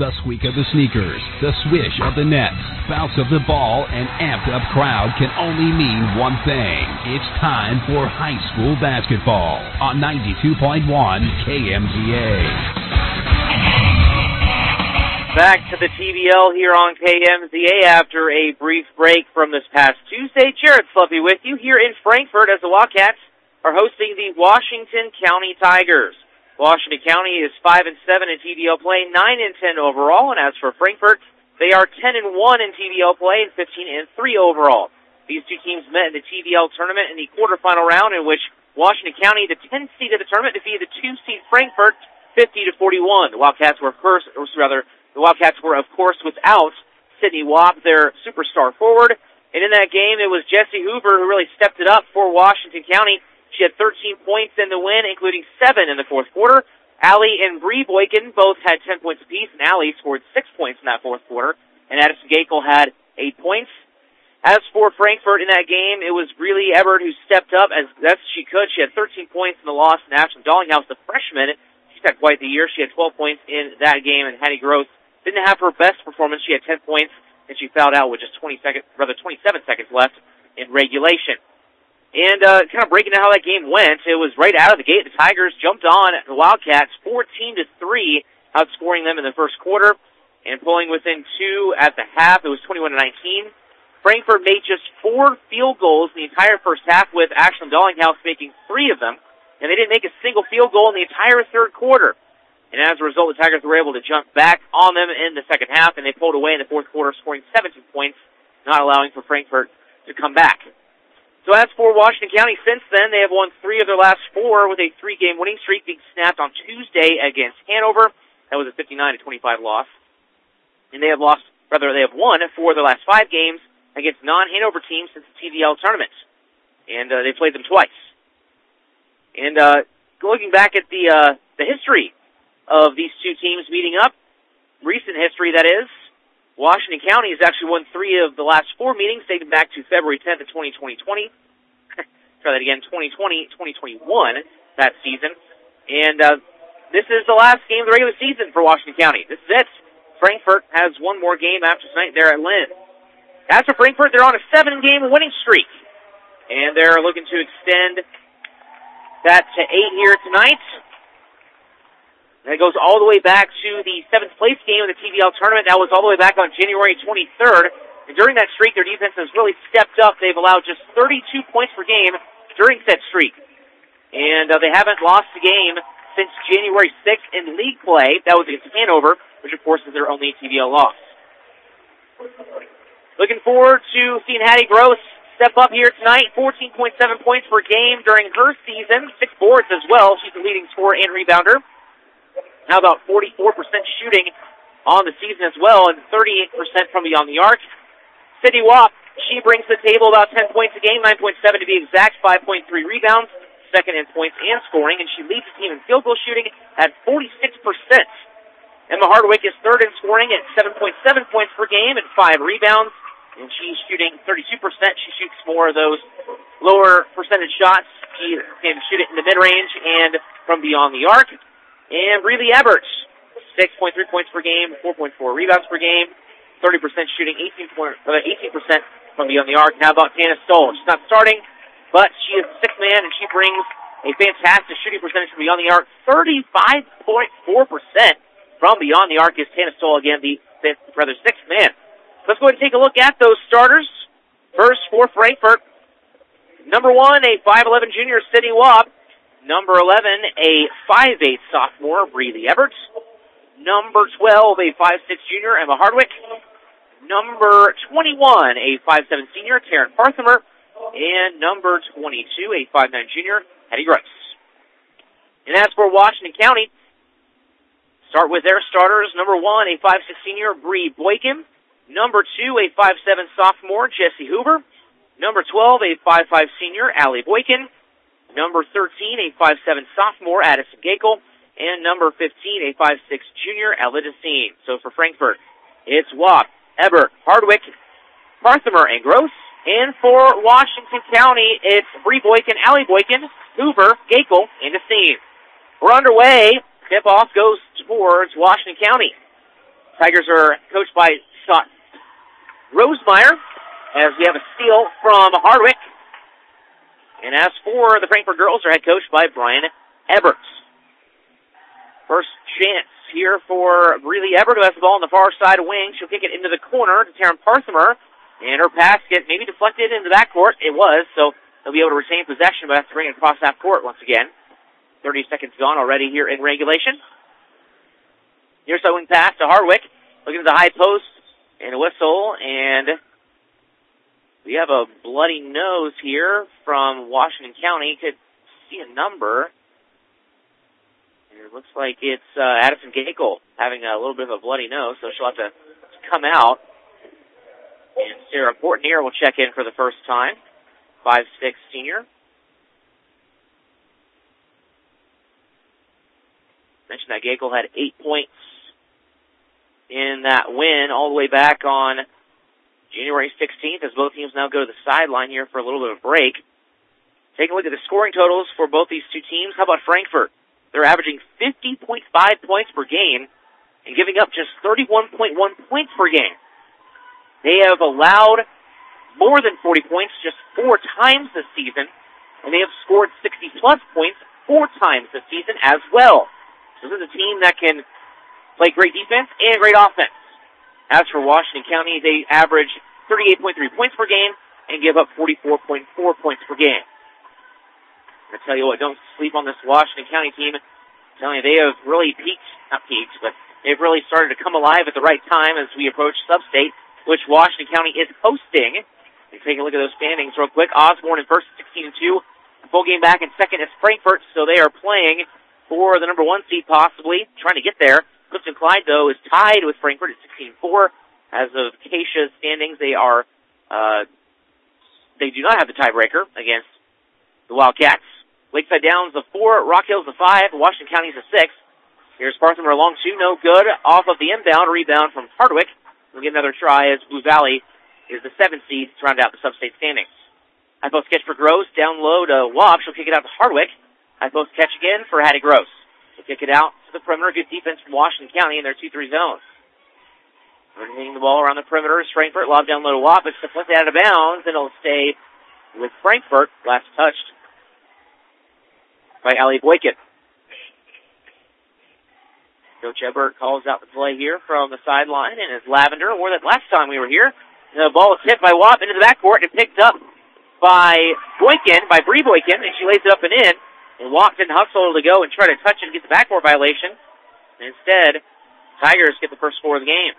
The squeak of the sneakers, the swish of the nets, bounce of the ball, and amped-up crowd can only mean one thing. It's time for high school basketball on 92.1 KMZA. Back to the TVL here on KMZA after a brief break from this past Tuesday. Jared Sluppy with you here in Frankfort as the Wildcats are hosting the Washington County Tigers. Washington County is 5-7 in TVL play, 9-10 overall, and as for Frankfort, they are 10-1 in TVL play and 15-3 overall. These two teams met in the TVL tournament in the quarterfinal round, in which Washington County, the 10th seed of the tournament, defeated the 2 seed Frankfort 50-41. The Wildcats were of course without Sydney Wap, their superstar forward, and in that game it was Jessie Hoover who really stepped it up for Washington County. She had 13 points in the win, including 7 in the fourth quarter. Allie and Bree Boykin both had 10 points apiece, and Allie scored 6 points in that fourth quarter, and Addison Gakel had 8 points. As for Frankfort in that game, it was Breely Ebert who stepped up as best she could. She had 13 points in the loss, and Ashlyn Dollinghouse, the freshman, she's had quite the year. She had 12 points in that game, and Hattie Gross didn't have her best performance. She had 10 points, and she fouled out with just 27 seconds left in regulation. And kind of breaking down how that game went, it was right out of the gate. The Tigers jumped on the Wildcats 14-3, outscoring them in the first quarter and pulling within 2 at the half. It was 21-19. Frankfort made just 4 field goals in the entire first half, with Ashlyn Dollinghouse making 3 of them, and they didn't make a single field goal in the entire third quarter. And as a result, the Tigers were able to jump back on them in the second half, and they pulled away in the fourth quarter, scoring 17 points, not allowing for Frankfort to come back. So as for Washington County, since then, they have won 3 of their last 4 with a 3-game winning streak being snapped on Tuesday against Hanover. That was a 59-25 loss. And they have won 4 of their last 5 games against non-Hanover teams since the TVL tournament. And they played them twice. And looking back at the history of these two teams meeting up, recent history that is, Washington County has actually won 3 of the last 4 meetings, dating back to February 10th of 2020. Try that again, 2020-2021, that season. And this is the last game of the regular season for Washington County. This is it. Frankfort has one more game after tonight there at Lynn. As for Frankfort, they're on a 7-game winning streak. And they're looking to extend that to 8 here tonight. That goes all the way back to the 7th place game of the TVL tournament. That was all the way back on January 23rd. And during that streak, their defense has really stepped up. They've allowed just 32 points per game during that streak. And they haven't lost a game since January 6th in league play. That was against Hanover, which of course is their only TVL loss. Looking forward to seeing Hattie Gross step up here tonight. 14.7 points per game during her season. 6 boards as well. She's the leading scorer and rebounder. Now about 44% shooting on the season as well, and 38% from beyond the arc. Sydney Wap, she brings to the table about 10 points a game, 9.7 to be exact, 5.3 rebounds, second in points and scoring, and she leads the team in field goal shooting at 46%. Emma Hardwick is third in scoring at 7.7 points per game and 5 rebounds, and she's shooting 32%. She shoots more of those lower percentage shots. She can shoot it in the mid-range and from beyond the arc. And Breely Ebert, 6.3 points per game, 4.4 rebounds per game, 30% shooting, 18% from beyond the arc. Now about Tana Stoll. She's not starting, but she is the 6th man, and she brings a fantastic shooting percentage from beyond the arc. 35.4% from beyond the arc is Tana Stoll, again, the 6th man. Let's go ahead and take a look at those starters. First for Frankfort, number 1, a 5'11 junior, Sydney Wap. Number 11, a 5'8 sophomore, Breely Ebert. Number 12, a 5'6 junior, Emma Hardwick. Number 21, a 5'7 senior, Taryn Parthimer. And number 22, a 5'9 junior, Hattie Gross. And as for Washington County, start with their starters. Number 1, a 5'6 senior, Bree Boykin. Number 2, a 5'7 sophomore, Jessie Hoover. Number 12, a 5'5 senior, Allie Boykin. Number 13, a 5'7 sophomore, Addison Gakel. And number 15, a 5'6 junior, Ella Decine. So for Frankfort, it's Wap, Ebert, Hardwick, Parthimer, and Gross. And for Washington County, it's Bree Boykin, Allie Boykin, Hoover, Gakel, and Decine. We're underway. Tip-off goes towards Washington County. Tigers are coached by Scott Rosemeyer, as we have a steal from Hardwick. And as for the Frankfort girls, they're head coached by Brian Eberts. First chance here for Breeley Ebert, who has the ball on the far side wing. She'll kick it into the corner to Taryn Parthimer, and her pass gets maybe deflected into the backcourt. It was, so they'll be able to retain possession, but have to bring it across half court once again. 30 seconds gone already here in regulation. Near side wing pass to Hardwick. Looking at the high post and a whistle, and we have a bloody nose here from Washington County. Could see a number. And it looks like it's Addison Gakel having a little bit of a bloody nose, so she'll have to come out. And Sarah Portnier will check in for the first time. 5'6" senior. Mentioned that Gakel had 8 points in that win all the way back on January 16th, as both teams now go to the sideline here for a little bit of a break. Take a look at the scoring totals for both these two teams. How about Frankfort? They're averaging 50.5 points per game and giving up just 31.1 points per game. They have allowed more than 40 points just 4 times this season, and they have scored 60-plus points 4 times this season as well. So this is a team that can play great defense and great offense. As for Washington County, they average 38.3 points per game and give up 44.4 points per game. I tell you what, don't sleep on this Washington County team. I'm telling you, they have really not peaked, but they've really started to come alive at the right time as we approach Sub-State, which Washington County is hosting. Let's take a look at those standings real quick. Osborne in first, 16-2. A full game back in second is Frankfort, so they are playing for the number 1 seed possibly, trying to get there. Clifton Clyde, though, is tied with Frankfort at 16-4. As of Keisha's standings, they do not have the tiebreaker against the Wildcats. Lakeside Downs the 4, Rock Hills the 5, Washington County's the 6. Here's Parthimer along 2, no good. Off of the inbound, rebound from Hardwick. We'll get another try as Blue Valley is the 7th seed to round out the Sub-State standings. High post catch for Gross, down low to Wop. She'll kick it out to Hardwick. High post catch again for Hattie Gross. She'll kick it out to the perimeter. Good defense from Washington County in their 2-3 zone. Hitting the ball around the perimeter is Frankfort. Lob down low to Wop. It's deflected out of bounds, and it'll stay with Frankfort. Last touched by Allie Boykin. Coach Ebert calls out the play here from the sideline, and it's Lavender. Wore that last time we were here. The ball is hit by Wop into the backcourt and picked up by Boykin, by Bree Boykin, and she lays it up and in. And Wop didn't hustle to go and try to touch it and get the backcourt violation. And instead, Tigers get the first score of the game.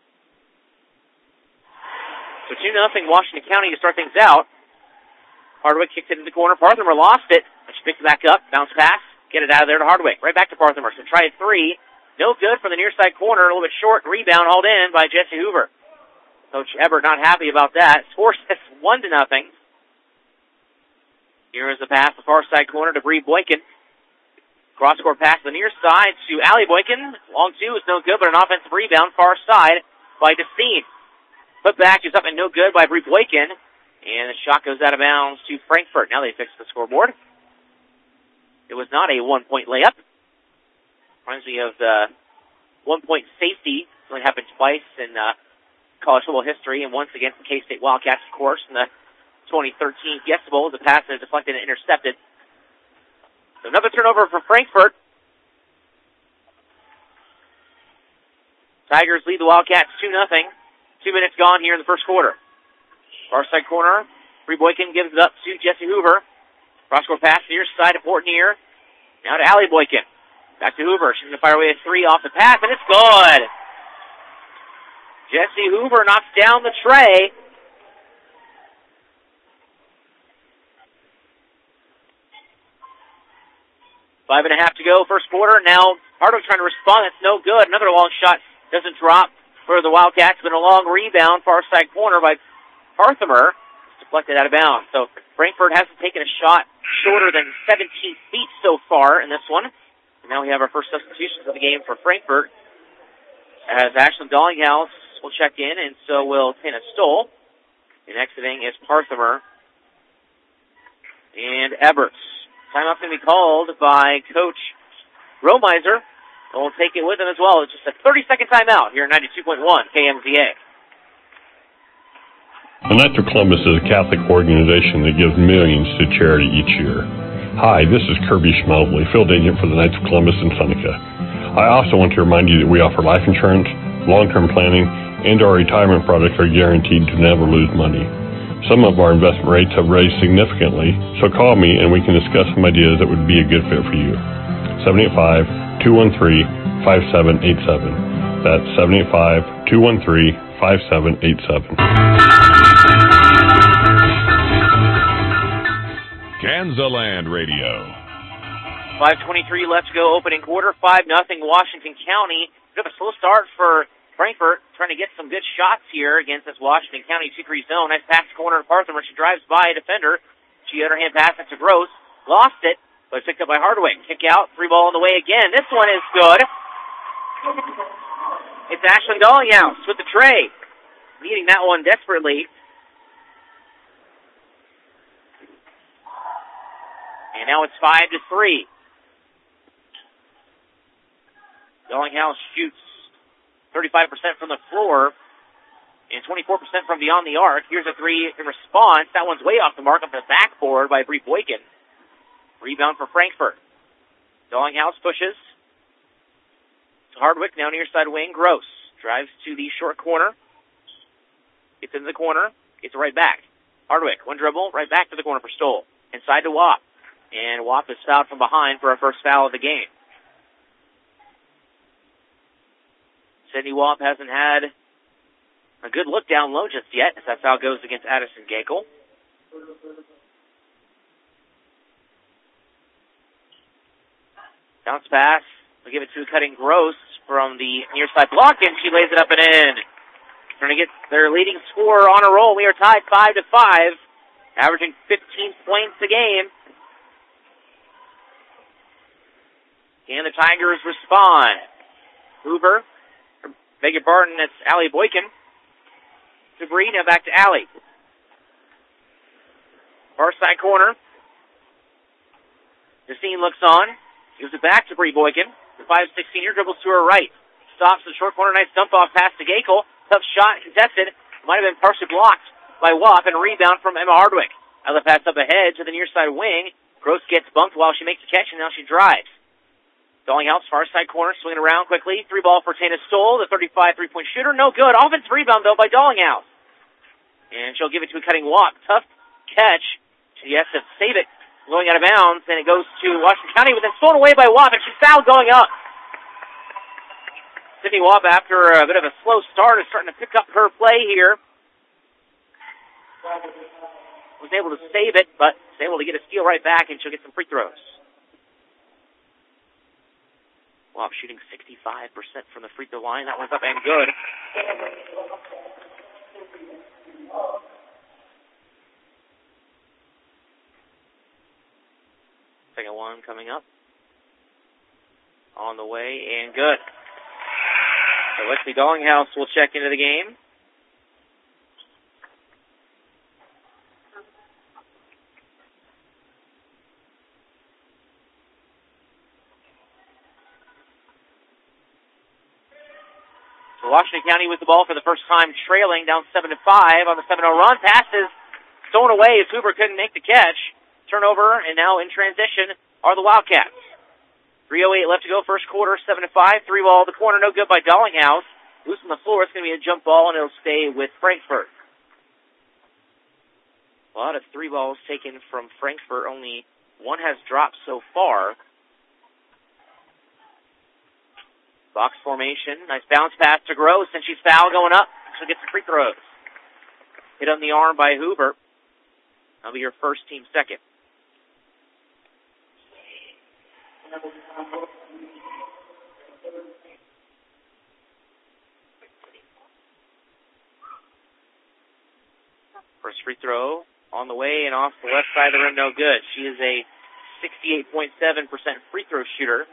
So 2-0 Washington County to start things out. Hardwick kicked it in the corner. Parthimer lost it. She picked it back up. Bounce pass. Get it out of there to Hardwick. Right back to Parthimer. So try a 3. No good from the near side corner. A little bit short. Rebound hauled in by Jesse Hoover. Coach Ebert not happy about that. Score sets 1-0. Here is the pass to the far side corner to Bree Boykin. Cross-court pass to the near side to Allie Boykin. Long 2 is no good, but an offensive rebound far side by Destine. Put back is up and no good by Bree Boykin. And the shot goes out of bounds to Frankfort. Now they fix the scoreboard. It was not a 1-point layup. Reminds me of the 1-point safety. It's only happened twice in college football history, and once against the K-State Wildcats, of course, in the 2013 Fiesta Bowl. The pass is deflected and intercepted. So another turnover for Frankfort. Tigers lead the Wildcats 2-0. 2 minutes gone here in the first quarter. Far side corner. Bree Boykin gives it up to Jesse Hoover. Cross-court pass to the near side to Portnier. Now to Allie Boykin. Back to Hoover. She's going to fire away a 3 off the pass, and it's good. Jesse Hoover knocks down the tray. Five and a half to go, first quarter. Now Hardwick trying to respond. That's no good. Another long shot doesn't drop for the Wildcats. Been a long rebound, far side corner by Parthimer. It's deflected out of bounds. So Frankfort hasn't taken a shot shorter than 17 feet so far in this one. And now we have our first substitutions of the game for Frankfort, as Ashlyn Dollinghouse will check in, and so will Tana Stoll. And exiting is Parthimer and Eberts. Timeout's going to be called by Coach Romiser. will take it with them as well. It's just a 30-second timeout here at 92.1 KMZA. The Knights of Columbus is a Catholic organization that gives millions to charity each year. Hi, this is Kirby Schmelvley, field agent for the Knights of Columbus in Seneca. I also want to remind you that we offer life insurance, long-term planning, and our retirement products are guaranteed to never lose money. Some of our investment rates have raised significantly, so call me and we can discuss some ideas that would be a good fit for you. 785-213-5787. That's 785-213-5787. Kansaland Radio. 5:23 left to go, opening quarter. 5-0 Washington County. Bit of a slow start for Frankfort, trying to get some good shots here against this Washington County 2-3 zone. Nice pass corner to Partham, where she drives by a defender. She underhand pass it to Gross. Lost it, but picked up by Hardwick. Kick out, 3 ball on the way again. This one is good. It's Ashlyn Dollinghouse with the tray. Needing that one desperately. And now it's 5-3. Dollinghouse shoots 35% from the floor and 24% from beyond the arc. Here's a 3 in response. That one's way off the mark, up the backboard by Bree Boykin. Rebound for Frankfort. Dollinghouse pushes to Hardwick, now near side wing. Gross drives to the short corner. Gets into the corner. Gets it right back. Hardwick, one dribble, right back to the corner for Stoll. Inside to Wap. And Wap is fouled from behind for her first foul of the game. Sydney Wap hasn't had a good look down low just yet, as that foul goes against Addison Gakel. Bounce pass. We'll give it to Cutting Gross from the near side block, and she lays it up and in. Trying to get their leading scorer on a roll. We are tied 5-5, averaging 15 points a game. And the Tigers respond. Hoover, beg your pardon, that's Allie Boykin. To Bree, now back to Allie. Far side corner. Justine looks on. Gives it back to Bree Boykin. The 5'6" senior dribbles to her right. Stops in the short corner. Nice dump off pass to Gakel. Tough shot contested. Might have been partially blocked by Wap, and a rebound from Emma Hardwick. Other pass up ahead to the near side wing. Gross gets bumped while she makes the catch, and now she drives. Dollinghouse, far side corner, swinging around quickly. 3 ball for Tana Stoll, the 35 3-point shooter. No good. Offensive rebound, though, by Dollinghouse. And she'll give it to a Cutting Wap. Tough catch. She has to save it going out of bounds, and it goes to Washington County, but then stolen away by Wap, and she's fouled going up. Sydney Wap, after a bit of a slow start, is starting to pick up her play here. Was able to save it, but was able to get a steal right back, and she'll get some free throws. Wap shooting 65% from the free throw line. That one's up and good. Second one coming up. On the way and good. So Wesley Dollinghouse will check into the game. Washington County with the ball for the first time, trailing down 7-5 on the 7-0 run. Passes stolen away as Hoover couldn't make the catch. Turnover, and now in transition are the Wildcats. 3:08 left to go, first quarter, 7-5. 3 ball, the corner, no good by Dollinghouse. Loose on the floor, it's going to be a jump ball, and it'll stay with Frankfort. A lot of 3 balls taken from Frankfort. Only one has dropped so far. Box formation. Nice bounce pass to Gross, and she's fouled going up. She'll get some free throws. Hit on the arm by Hoover. That'll be her first, team second. First free throw on the way and off the left side of the rim, no good. She is a 68.7% free throw shooter.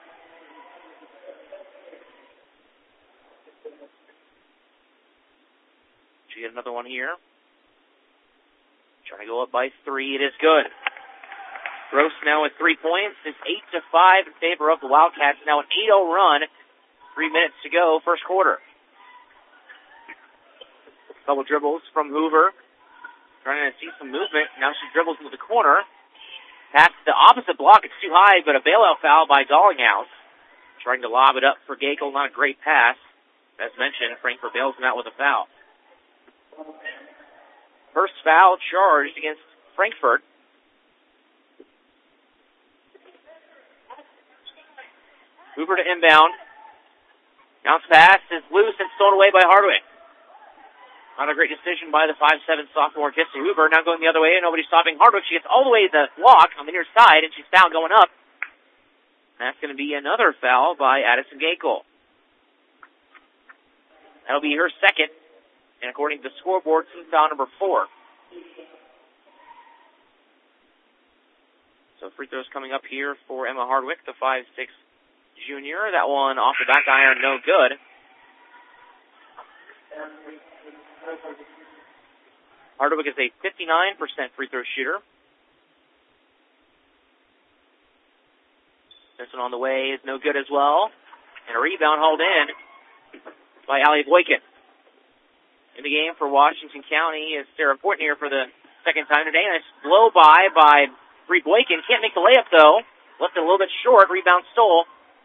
She get another one here. Trying to go up by 3. It is good. Gross now with 3 points. It's 8-5 in favor of the Wildcats. Now an 8-0 run 3 minutes to go, first quarter. Couple dribbles from Hoover. Trying to see some movement. Now she dribbles into the corner. Pass to the opposite block. It's too high, but a bailout foul by Dollinghouse. Trying to lob it up for Gakel. Not a great pass. As mentioned, Frankfort bails him out with a foul. First foul charged against Frankfort. Hoover to inbound. Bounce pass is loose and stolen away by Hardwick. Not a great decision by the 5'7" sophomore Jesse Hoover. Now going the other way, and nobody's stopping Hardwick. She gets all the way to the block on the near side, and she's fouled going up. That's going to be another foul by Addison Gakel. That'll be her second, and according to the scoreboard, team foul number 4. So free throws coming up here for Emma Hardwick, the 5'6" junior. That one off the back iron, no good. Hardwick is a 59% free throw shooter. This one on the way is no good as well. And a rebound hauled in by Allie Boykin. In the game for Washington County is Sarah Portnier for the second time today. Nice blow by Bree Boykin. Can't make the layup though. Left it a little bit short. Rebound stole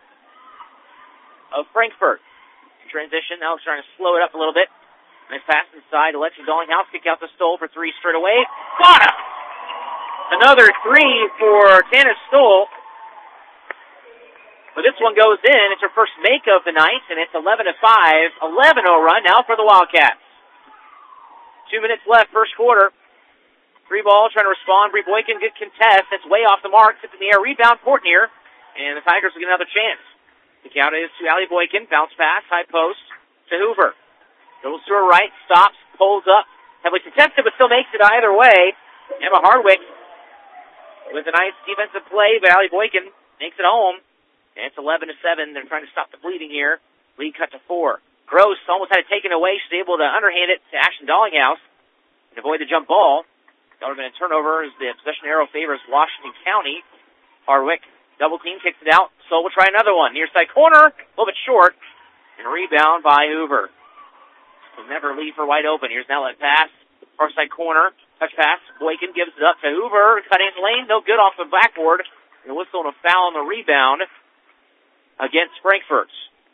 of Frankfort. Transition. Now trying to slow it up a little bit. Nice pass inside to Lexi Dollinghouse. Kick out the Stoll for 3 straight away. Got it! Another 3 for Tana Stoll. But this one goes in. It's her first make of the night, and it's 11-5. 11-0 run now for the Wildcats. 2 minutes left, first quarter. 3 ball trying to respond. Bree Boykin, good contest. That's way off the mark. Sits in the air. Rebound, Portnier. And the Tigers will get another chance. The count is to Allie Boykin. Bounce pass, high post to Hoover. Goes to her right, stops, pulls up. Heavily contested, but still makes it either way. Emma Hardwick with a nice defensive play, but Allie Boykin makes it home. And it's 11-7. They're trying to stop the bleeding here. Lead cut to 4. Gross almost had it taken away. She's able to underhand it to Ashton Dollinghouse and avoid the jump ball. That would have been a turnover as the possession arrow favors Washington County. Hardwick double team, kicks it out. So we'll try another one. Near side corner, a little bit short. And rebound by Hoover. Will never leave her wide open. Here's now that pass. Far side corner. Touch pass. Boykin gives it up to Hoover. Cutting the lane. No good off the backboard. And a whistle and a foul on the rebound against Frankfort.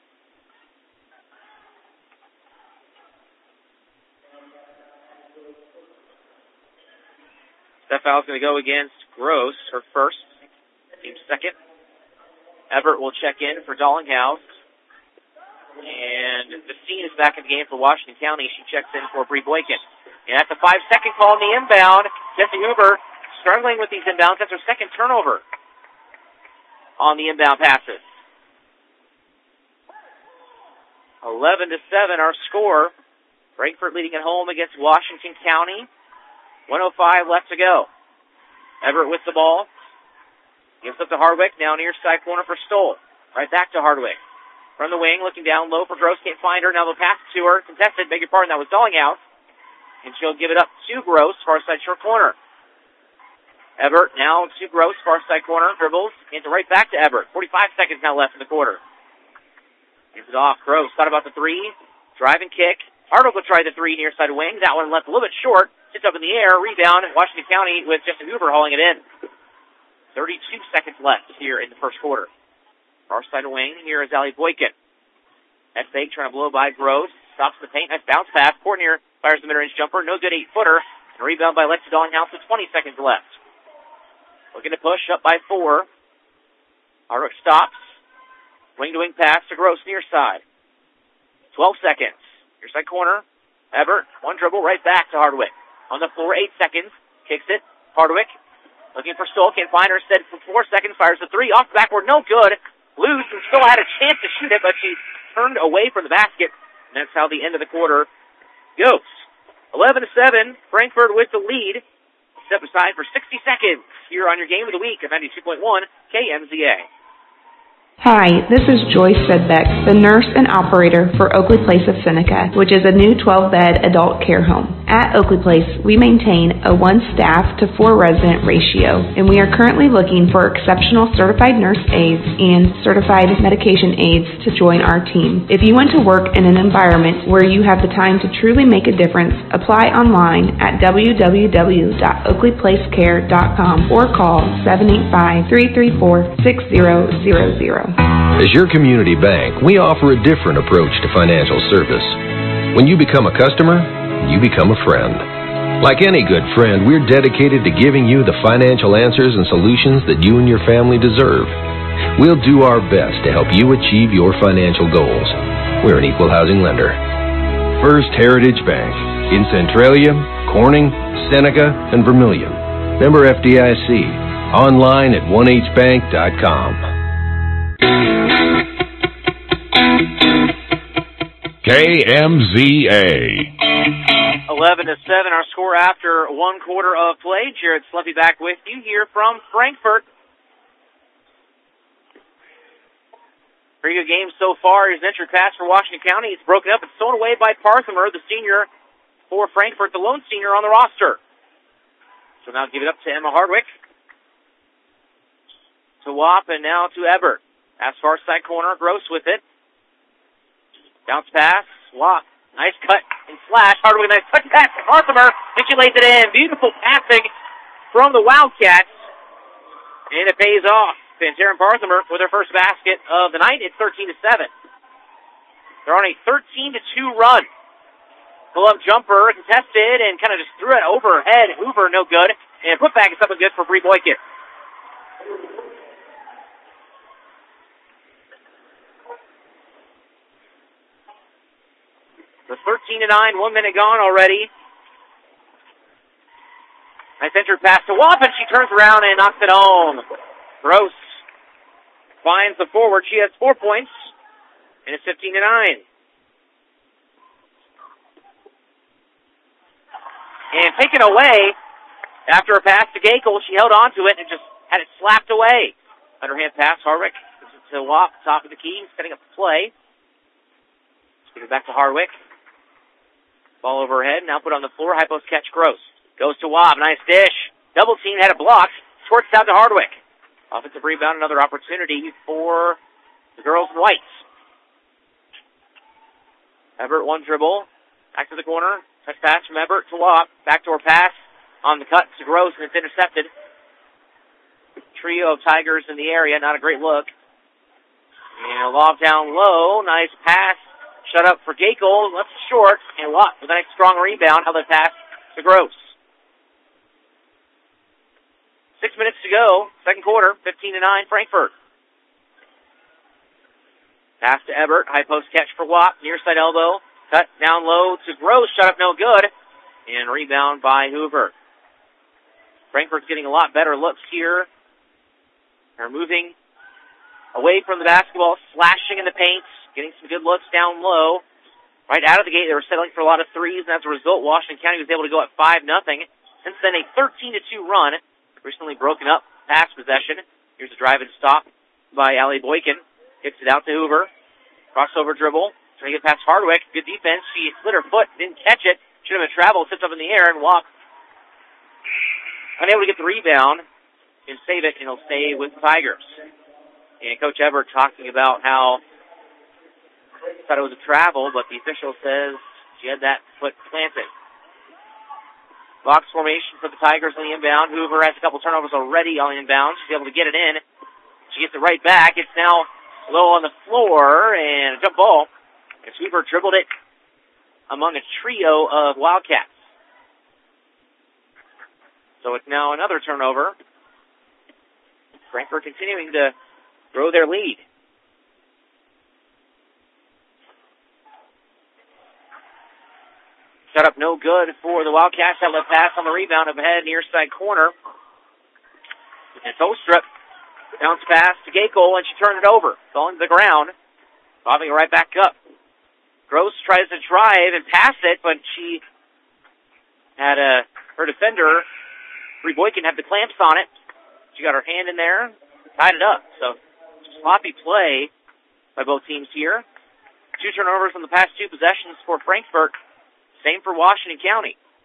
That foul's going to go against Gross, her first. Team second. Everett will check in for Dollinghouse. And the scene is back in the game for Washington County. She checks in for Bree Boykin. And that's a 5-second call on the inbound. Jesse Hoover struggling with these inbounds. That's her second turnover on the inbound passes. 11-7 our score. Frankfort leading at home against Washington County. 1:05 left to go. Everett with the ball. Gives up to Hardwick. Now near side corner for Stoll. Right back to Hardwick. From the wing, looking down low for Gross. Can't find her. Now they'll pass to her. Contested. Beg your pardon. That was Dollinghouse. And she'll give it up to Gross. Far side short corner. Everett now to Gross. Far side corner. Dribbles. Hands it right back to Everett. 45 seconds now left in the quarter. Gives it off. Gross thought about the 3. Drive and kick. Hardwick will try the 3 near side wing. That one left a little bit short. Sits up in the air. Rebound. Washington County with Justin Hoover hauling it in. 32 seconds left here in the first quarter. Far side wing. Here is Allie Boykin. That's fake. Trying to blow by Gross. Stops the paint. Nice bounce pass. Portnier fires the mid-range jumper. No good 8-footer. And rebound by Lexi Dollinghouse with 20 seconds left. Looking to push up by 4. Hardwick stops. Wing-to-wing pass to Gross near side. 12 seconds. Near side corner. Everett. One dribble right back to Hardwick. On the floor, 8 seconds. Kicks it. Hardwick. Looking for Stoll. Can't find her. Instead, for 4 seconds. Fires the 3. Off the backward. No good. Loose. And Stoll had a chance to shoot it, but she turned away from the basket. And that's how the end of the quarter goes. 11-7. Frankfort with the lead. Step aside for 60 seconds here on your game of the week at 92.1 KMZA. Hi, this is Joyce Sedbeck, the nurse and operator for Oakley Place of Seneca, which is a new 12-bed adult care home. At Oakley Place, we maintain a 1-staff to 4-resident ratio, and we are currently looking for exceptional certified nurse aides and certified medication aides to join our team. If you want to work in an environment where you have the time to truly make a difference, apply online at www.oakleyplacecare.com or call 785-334-6000. As your community bank, we offer a different approach to financial service. When you become a customer, you become a friend. Like any good friend, we're dedicated to giving you the financial answers and solutions that you and your family deserve. We'll do our best to help you achieve your financial goals. We're an equal housing lender. First Heritage Bank in Centralia, Corning, Seneca, and Vermilion. Member FDIC. Online at 1hbank.com. KMZA. 11-7, our score after one quarter of play. Jared Sleppy back with you here from Frankfort. Pretty good game so far. Here's an entry pass for Washington County. It's broken up and thrown away by Parthimer, the senior for Frankfort, the lone senior on the roster. So now give it up to Emma Hardwick. To Wap and now to Ebert. Pass far side corner, Gross with it. Bounce pass, Wap. Nice cut and slash. Hardwick, nice touch pass to Parthimer, and she lays it in. Beautiful passing from the Wildcats, and it pays off. And Taryn Parthimer with her first basket of the night. It's 13-7. They're on a 13-2 run. Pull-up jumper contested and kind of just threw it overhead. Hoover, no good. And put back is something good for Bree Boykin. The 13-9, 1 minute gone already. Nice entry pass to Wap, and she turns around and knocks it home. Gross finds the forward. She has 4 points, and it's 15-9. And taken away after a pass to Gakel. She held on to it and just had it slapped away. Underhand pass, Hardwick to Wap, top of the key, setting up the play. Give it back to Hardwick. Ball overhead, now put on the floor. High post catch, Gross. Goes to Wap, nice dish. Double team, had it blocked. Squirts out to Hardwick. Offensive rebound, another opportunity for the girls in whites. Ebert, one dribble. Back to the corner. Touch pass from Ebert to Wap. Backdoor pass on the cut to Gross, and it's intercepted. Trio of Tigers in the area, not a great look. And a lob down low. Nice pass. Shut up for Gakel, left short, and Watt with a nice strong rebound. How they pass to Gross. 6 minutes to go, second quarter, 15-9, Frankfort. Pass to Ebert, high post catch for Watt, near side elbow, cut down low to Gross, shut up no good, and rebound by Hoover. Frankfort's getting a lot better looks here. They're moving away from the basketball, slashing in the paint, getting some good looks down low. Right out of the gate, they were settling for a lot of threes, and as a result, Washington County was able to go at 5-0. Since then, a 13-2 run, recently broken up pass possession. Here's a drive and stop by Allie Boykin. Gets it out to Hoover. Crossover dribble. Trying to get past Hardwick. Good defense. She slid her foot, didn't catch it. Should have been travel. Sits up in the air and walked. Unable to get the rebound and save it, and he'll stay with the Tigers. And Coach Ebert talking about how thought it was a travel, but the official says she had that foot planted. Box formation for the Tigers on the inbound. Hoover has a couple turnovers already on the inbound. She's able to get it in. She gets it right back. It's now low on the floor, and a jump ball. As Hoover dribbled it among a trio of Wildcats. So it's now another turnover. Frankfort continuing to grow their lead. Shut up no good for the Wildcats. That left pass on the rebound ahead near side corner. And toe strip. Bounce pass to Gakel, and she turned it over. Falling to the ground. Bobbing it right back up. Gross tries to drive and pass it, but she had her defender, Bree Boykin, had the clamps on it. She got her hand in there, tied it up. So, sloppy play by both teams here. 2 turnovers on the past 2 possessions for Frankfort. Same for Washington County.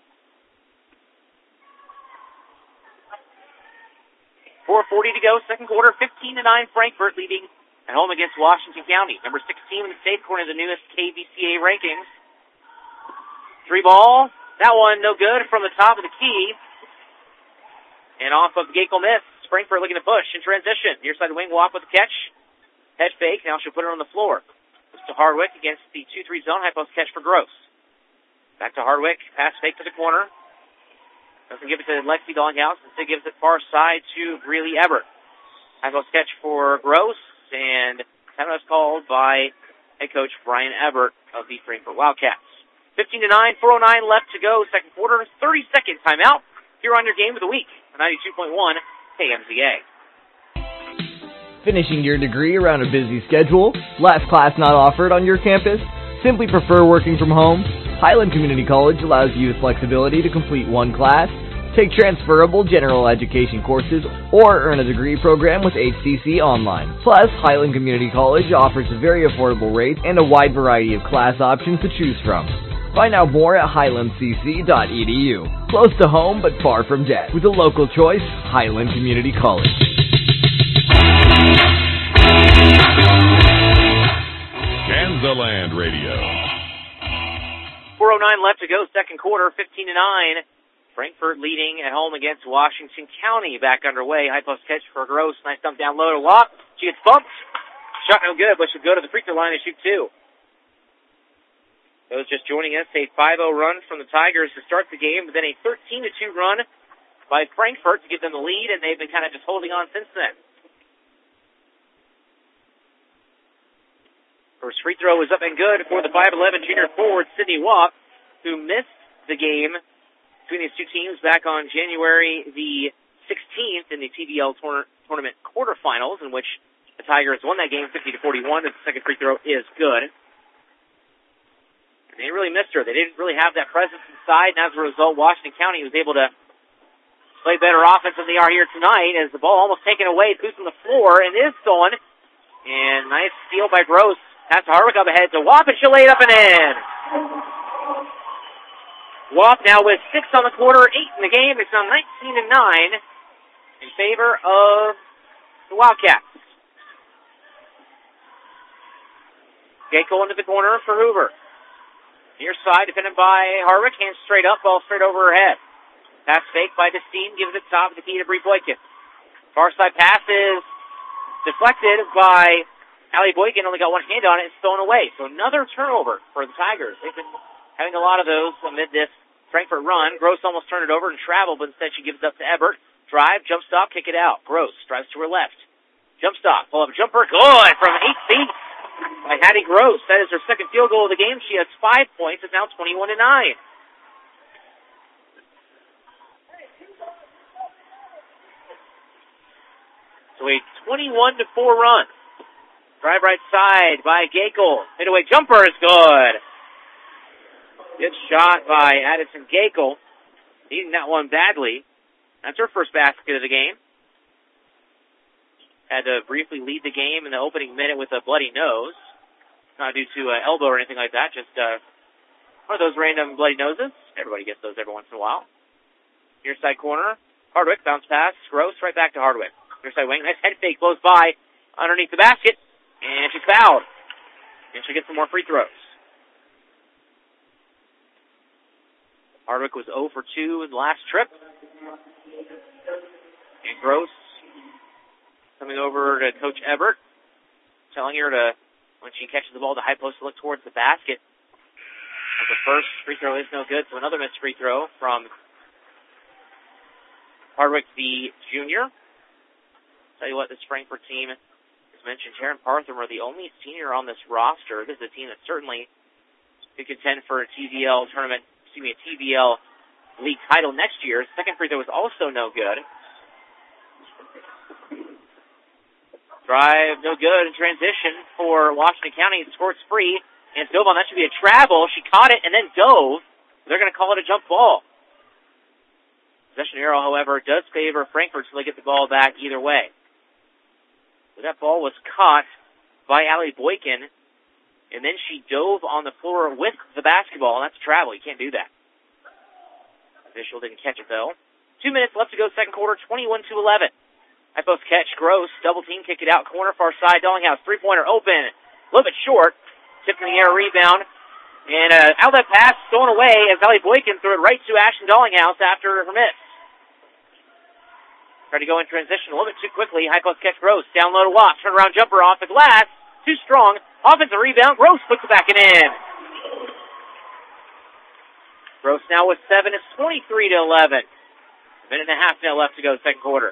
4:40 to go, second quarter, 15-9 Frankfort leading at home against Washington County. Number 16 in the state according to the newest KVCA rankings. 3 ball, that one no good from the top of the key. And off of Gakel miss. Frankfort looking to push in transition. Near side wing walk with the catch. Head fake, now she'll put it on the floor. Goes to Hardwick against the 2-3 zone, high post catch for Gross. Back to Hardwick, pass fake to the corner. Doesn't give it to Lexi Donghouse, instead gives it far side to Greeley Everett. High post catch for Gross, and timeout is called by head coach Brian Everett of the Frankfort Wildcats. 15-9, 4:09 left to go, second quarter, 30-second timeout. Here on your game of the week, 92.1 KMZA. Finishing your degree around a busy schedule? Last class not offered on your campus? Simply prefer working from home? Highland Community College allows you the flexibility to complete one class, take transferable general education courses, or earn a degree program with HCC Online. Plus, Highland Community College offers a very affordable rate and a wide variety of class options to choose from. Find out more at highlandcc.edu. Close to home, but far from debt. With a local choice, Highland Community College. Kansaland Radio. 4:09 left to go, second quarter, 15-9. Frankfort leading at home against Washington County. Back underway. High post catch for Gross. Nice dump down low to Watt. She gets bumped. Shot no good, but she'll go to the free throw line and shoot 2. Those just joining us, a 5-0 run from the Tigers to start the game, but then a 13-2 run by Frankfort to give them the lead, and they've been kind of just holding on since then. First free throw is up and good for the 5'11 junior forward, Sydney Watt, who missed the game between these two teams back on January the 16th in the TVL tournament quarterfinals, in which the Tigers won that game 50-41, and the second free throw is good. They really missed her. They didn't really have that presence inside, and as a result, Washington County was able to play better offense than they are here tonight, as the ball almost taken away, boots on the floor, and is stolen. And nice steal by Gross. Pass to Hardwick up ahead to Wap, and she'll lay it up and in. Wap now with 6 on the quarter, 8 in the game. It's now 19-9 in favor of the Wildcats. Gakel into the corner for Hoover. Near side, defended by Hardwick, hands straight up, ball straight over her head. Pass fake by Destine, gives it top of the key to Bree Boykin. Far side pass is deflected by Allie Boykin, only got one hand on it and stolen away. So another turnover for the Tigers. They've been having a lot of those amid this Frankfort run. Gross almost turned it over and traveled, but instead she gives it up to Ebert. Drive, jump stop, kick it out. Gross drives to her left. Jump stop, pull up jumper, good from 8 feet. By Hattie Gross. That is her second field goal of the game. She has 5 points. It's now 21-9. So a 21-4 run. Drive right side by Gakel. Midaway jumper is good. Good shot by Addison Gakel. Needing that one badly. That's her first basket of the game. Had to briefly lead the game in the opening minute with a bloody nose. Not due to an elbow or anything like that, just one of those random bloody noses. Everybody gets those every once in a while. Near side corner, Hardwick, bounce pass, Gross, right back to Hardwick. Near side wing, nice head fake, close by, underneath the basket, and she's fouled. And she'll get some more free throws. Hardwick was 0 for 2 in the last trip. And Gross coming over to Coach Ebert, telling her to, when she catches the ball, the high post to look towards the basket. But the first free throw is no good, so another missed free throw from Hardwick, the junior. Tell you what, this Frankfort team, as mentioned, Taryn Partham are the only senior on this roster. This is a team that certainly could contend for a TVL tournament, a TVL league title next year. Second free throw was also no good. Drive, no good in transition for Washington County. It scores free, and it's dove on. That should be a travel. She caught it and then dove. They're going to call it a jump ball. Possession arrow, however, does favor Frankfort, so they get the ball back either way. So that ball was caught by Allie Boykin, and then she dove on the floor with the basketball, and that's a travel. You can't do that. Official didn't catch it, though. 2 minutes left to go, second quarter, 21-11. High post catch, Gross. Double team, kick it out. Corner far side. Dallinghouse, three-pointer open. A little bit short. Tipped in the air, rebound. And outlet pass stolen away as Allie Boykin threw it right to Ashton Dallinghouse after her miss. Tried to go in transition a little bit too quickly. High post catch, Gross. Down low to Wap. Turnaround jumper off the glass. Too strong. Offensive rebound. Gross puts it back and in. Gross now with 7. It's 23-11. A minute and a half now left to go, second quarter.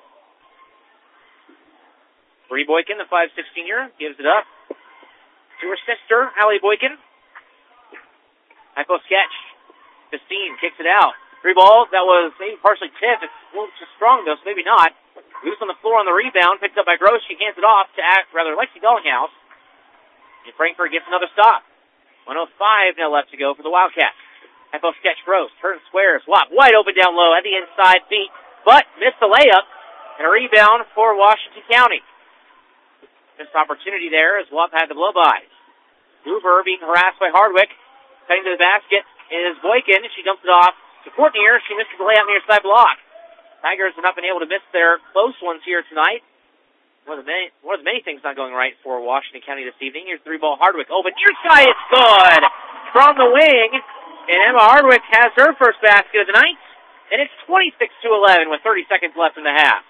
Bree Boykin, the 5'16", gives it up to her sister, Allie Boykin. High post catch. Christine kicks it out. Three ball, that was maybe partially tipped. It's a little too strong, though, so maybe not. Loose on the floor on the rebound, picked up by Gross. She hands it off to Lexi Dallinghouse. And Frankfurt gets another stop. 1:05 now left to go for the Wildcats. High post catch, Gross. Turn squares. Wap wide open down low at the inside feet, but missed the layup. And a rebound for Washington County. Missed opportunity there as Wap had the blow-by. Hoover being harassed by Hardwick. Cutting to the basket is Boykin. She dumps it off to Courtney. She misses the layup near side block. Tigers have not been able to miss their close ones here tonight. One of the many things not going right for Washington County this evening. Here's three-ball Hardwick. Open near side. It's good. From the wing. And Emma Hardwick has her first basket of the night. And it's 26-11 with 30 seconds left in the half.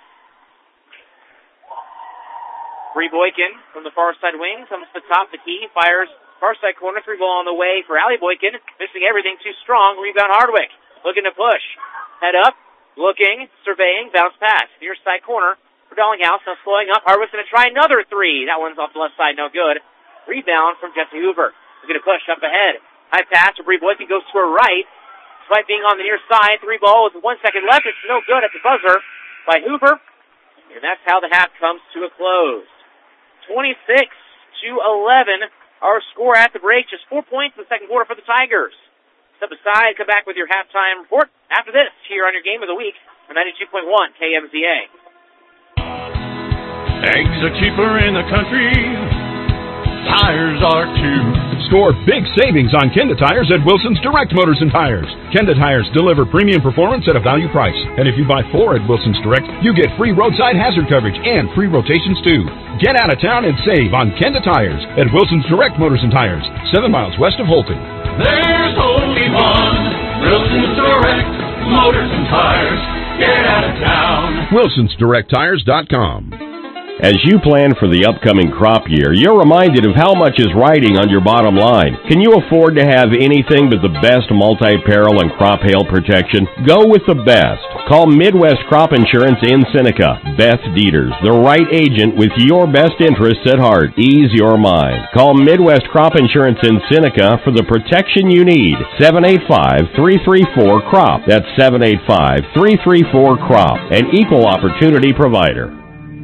Bree Boykin from the far side wing comes to the top of the key. Fires far side corner. Three ball on the way for Allie Boykin. Missing everything. Too strong. Rebound Hardwick. Looking to push. Head up. Looking, surveying, bounce pass. Near side corner for Dallinghouse. Now slowing up. Hardwick's going to try another three. That one's off the left side, no good. Rebound from Jesse Hoover. We're going to push up ahead. High pass for Bree Boykin goes to her right. Despite being on the near side, three ball with 1 second left. It's no good at the buzzer by Hoover. And that's how the half comes to a close. 26-11. Our score at the break. Just 4 points in the second quarter for the Tigers. Step aside, come back with your halftime report after this here on your Game of the Week on 92.1 KMZA. Eggs are cheaper in the country. Tires are too. Score big savings on Kenda tires at Wilson's Direct Motors and Tires. Kenda tires deliver premium performance at a value price. And if you buy 4 at Wilson's Direct, you get free roadside hazard coverage and free rotations too. Get out of town and save on Kenda tires at Wilson's Direct Motors and Tires, 7 miles west of Holton. There's only one Wilson's Direct Motors and Tires. Get out of town. WilsonsDirectTires.com. As you plan for the upcoming crop year, you're reminded of how much is riding on your bottom line. Can you afford to have anything but the best multi-peril and crop hail protection? Go with the best. Call Midwest Crop Insurance in Seneca. Beth Dieters, the right agent with your best interests at heart. Ease your mind. Call Midwest Crop Insurance in Seneca for the protection you need. 785-334-CROP. That's 785-334-CROP. An equal opportunity provider.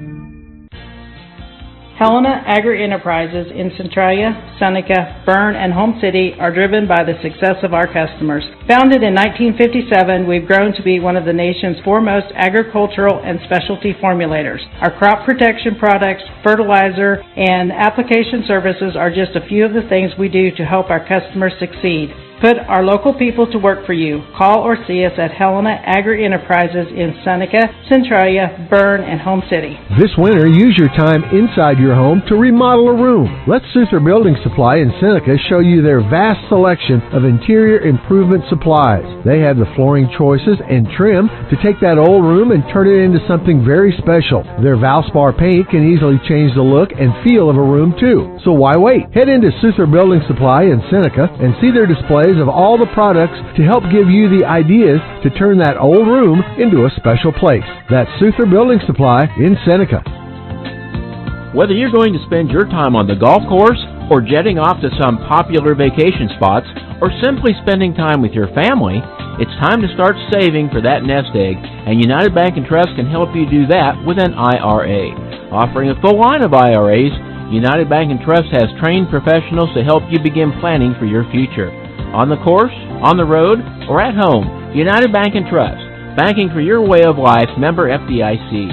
Helena Agri-Enterprises in Centralia, Seneca, Berne, and Home City are driven by the success of our customers. Founded in 1957, we've grown to be one of the nation's foremost agricultural and specialty formulators. Our crop protection products, fertilizer, and application services are just a few of the things we do to help our customers succeed. Put our local people to work for you. Call or see us at Helena Agri-Enterprises in Seneca, Centralia, Berne, and Home City. This winter, use your time inside your home to remodel a room. Let Suther Building Supply in Seneca show you their vast selection of interior improvement supplies. They have the flooring choices and trim to take that old room and turn it into something very special. Their Valspar paint can easily change the look and feel of a room too. So why wait? Head into Suther Building Supply in Seneca and see their displays of all the products to help give you the ideas to turn that old room into a special place. That's Suther Building Supply in Seneca. Whether you're going to spend your time on the golf course or jetting off to some popular vacation spots or simply spending time with your family, it's time to start saving for that nest egg, and United Bank & Trust can help you do that with an IRA. Offering a full line of IRAs, United Bank & Trust has trained professionals to help you begin planning for your future. On the course, on the road, or at home, United Bank & Trust. Banking for your way of life. Member FDIC.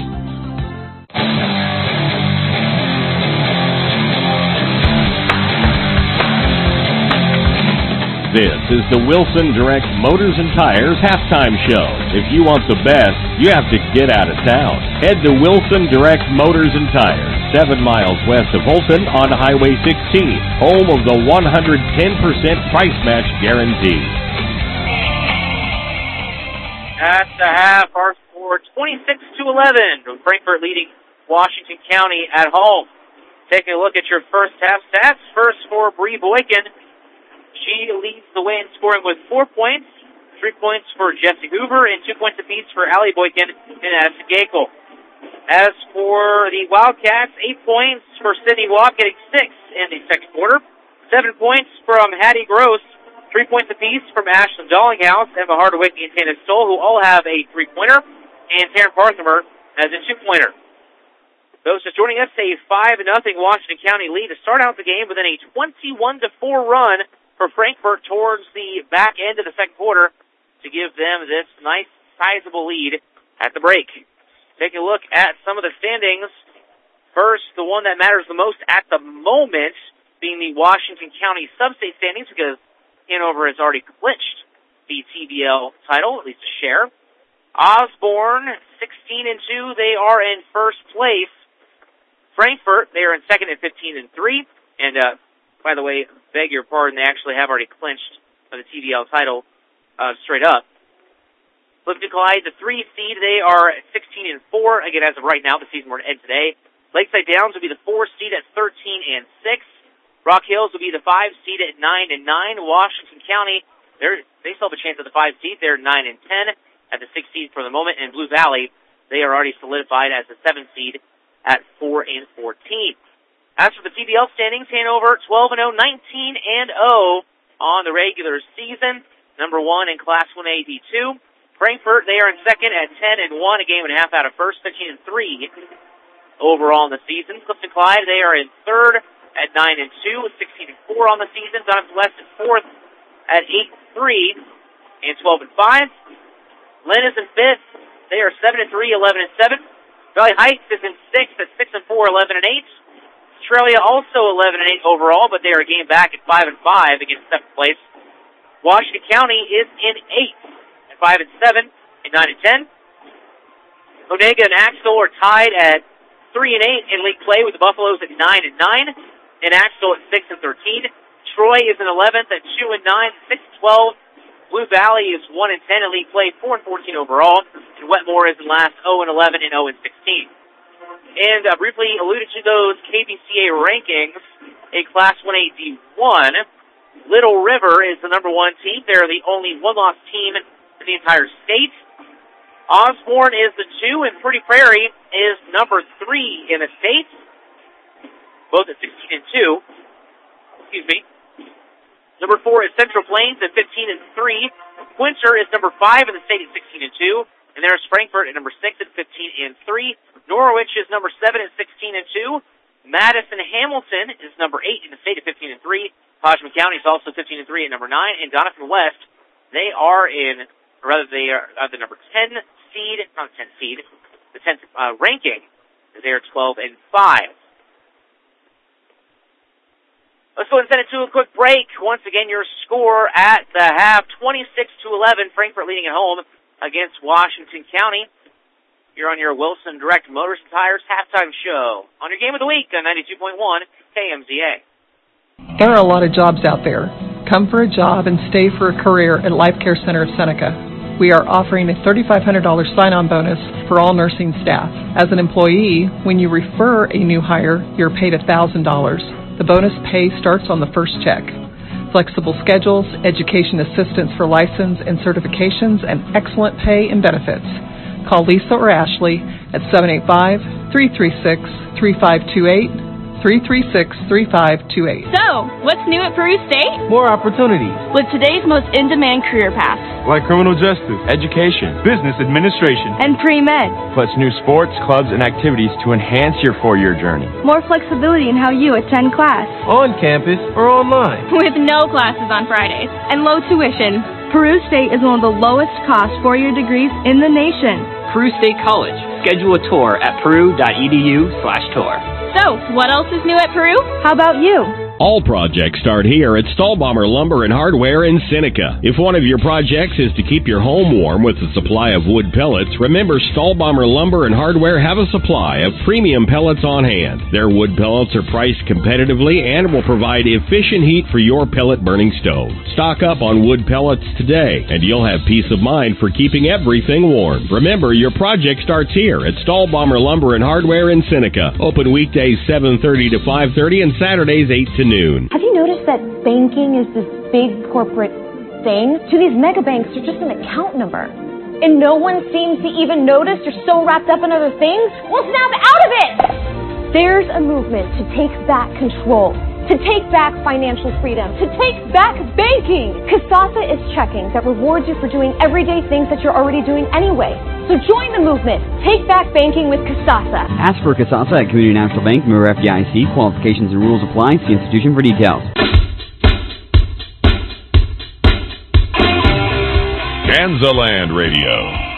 This is the Wilson Direct Motors and Tires halftime show. If you want the best, you have to get out of town. Head to Wilson Direct Motors and Tires, 7 miles west of Holton on Highway 16, home of the 110% price match guarantee. At the half, our score 26-11, with Frankfort leading Washington County at home. Taking a look at your first half stats. First for Bree Boykin. She leads the way in scoring with 4 points, 3 points for Jessie Hoover, and 2 points apiece for Allie Boykin and Addison Gakel. As for the Wildcats, 8 points for Sydney Watt, getting 6 in the second quarter. 7 points from Hattie Gross, 3 points apiece from Ashlyn Dollinghouse, Emma Hardwick, and Tana Stoll, who all have a 3-pointer, and Taryn Parthimer has a 2-pointer. Those just joining us, a 5-0 Washington County lead to start out the game, within a 21-4 run for Frankfort towards the back end of the second quarter to give them this nice, sizable lead at the break. Taking a look at some of the standings. First, the one that matters the most at the moment being the Washington County sub-state standings, because Hanover has already clinched the TBL title, at least a share. Osborne, 16-2, they are in first place. Frankfort, they are in second at 15-3. And, by the way, beg your pardon, they actually have already clinched the TBL title straight up. Clifton Clyde, the 3 seed, they are at 16-4. Again, as of right now, the season will end today. Lakeside Downs will be the 4 seed at 13-6. Rock Hills will be the 5 seed at 9-9. Washington County, they still have a chance at the 5 seed. They're 9-10 at the 6 seed for the moment. And Blue Valley, they are already solidified as the 7 seed at 4-14. As for the TBL standings, Hanover 12-0, 19-0 on the regular season. Number 1 in Class 1A D2. Frankfort, they are in second at 10-1, a game and a half out of first, 15-3 overall in the season. Clifton Clyde, they are in third at 9-2, 16-4 on the season. Donovan West in fourth at 8-3 and 12-5. Lynn is in fifth. They are 7-3, 11-7. Valley Heights is in sixth at 6-4, 11-8. Australia also 11-8 overall, but they are a game back at 5-5 against seventh place. Washington County is in eighth at 5-7 and 9-10. Onega and Axtell are tied at 3-8 in league play, with the Buffaloes at 9-9 and Axtell at 6-13. Troy is in 11th at 2-9, 6-12. Blue Valley is 1-10 in league play, 4-14 overall, and Wetmore is in last 0-11 and 0-16. And briefly alluded to those KBCA rankings in Class 1A D1. Little River is the number 1 team. They're the only one-loss team in the entire state. Osborne is the 2, and Pretty Prairie is number 3 in the state, both at 16-2. Excuse me. Number 4 is Central Plains at 15-3. Quinter is number 5 in the state at 16-2. And there's Frankfort at number 6 at 15-3. Norwich is number 7 at 16-2. Madison Hamilton is number 8 in the state at 15-3. Hodgman County is also 15-3 at number 9. And Donovan West, they are the number 10 seed, not 10 seed, the 10th ranking. They are 12-5. Let's go and send it to a quick break. Once again, your score at the half, 26-11. Frankfort leading at home against Washington County. You're on your Wilson Direct Motors and Tires halftime show on your game of the week on 92.1 KMZA. There are a lot of jobs out there. Come for a job and stay for a career at Life Care Center of Seneca. We are offering a $3,500 sign-on bonus for all nursing staff. As an employee, when you refer a new hire, you're paid $1,000. The bonus pay starts on the first check. Flexible schedules, education assistance for license and certifications, and excellent pay and benefits. Call Lisa or Ashley at 785-336-3528, 336-3528. So, what's new at Peru State? More opportunities. With today's most in-demand career paths. Like criminal justice, education, business administration, and pre-med. Plus new sports, clubs, and activities to enhance your 4-year journey. More flexibility in how you attend class. On campus or online. With no classes on Fridays. And low tuition. Peru State is one of the lowest cost 4-year degrees in the nation. Peru State College. Schedule a tour at peru.edu/tour. So, what else is new at Peru? How about you? All projects start here at Stahlbomber Lumber and Hardware in Seneca. If one of your projects is to keep your home warm with a supply of wood pellets, remember Stahlbomber Lumber and Hardware have a supply of premium pellets on hand. Their wood pellets are priced competitively and will provide efficient heat for your pellet burning stove. Stock up on wood pellets today, and you'll have peace of mind for keeping everything warm. Remember, your project starts here at Stahlbomber Lumber and Hardware in Seneca. Open weekdays 7:30 to 5:30 and Saturdays 8 to noon. Have you noticed that banking is this big corporate thing? To these mega banks, they're just an account number. And no one seems to even notice you're so wrapped up in other things? Well, snap out of it! There's a movement to take back control, to take back financial freedom, to take back banking. Kasasa is checking that rewards you for doing everyday things that you're already doing anyway. So join the movement. Take back banking with Kasasa. Ask for Kasasa at Community National Bank, member FDIC. Qualifications and rules apply. See institution for details. Kansaland Radio.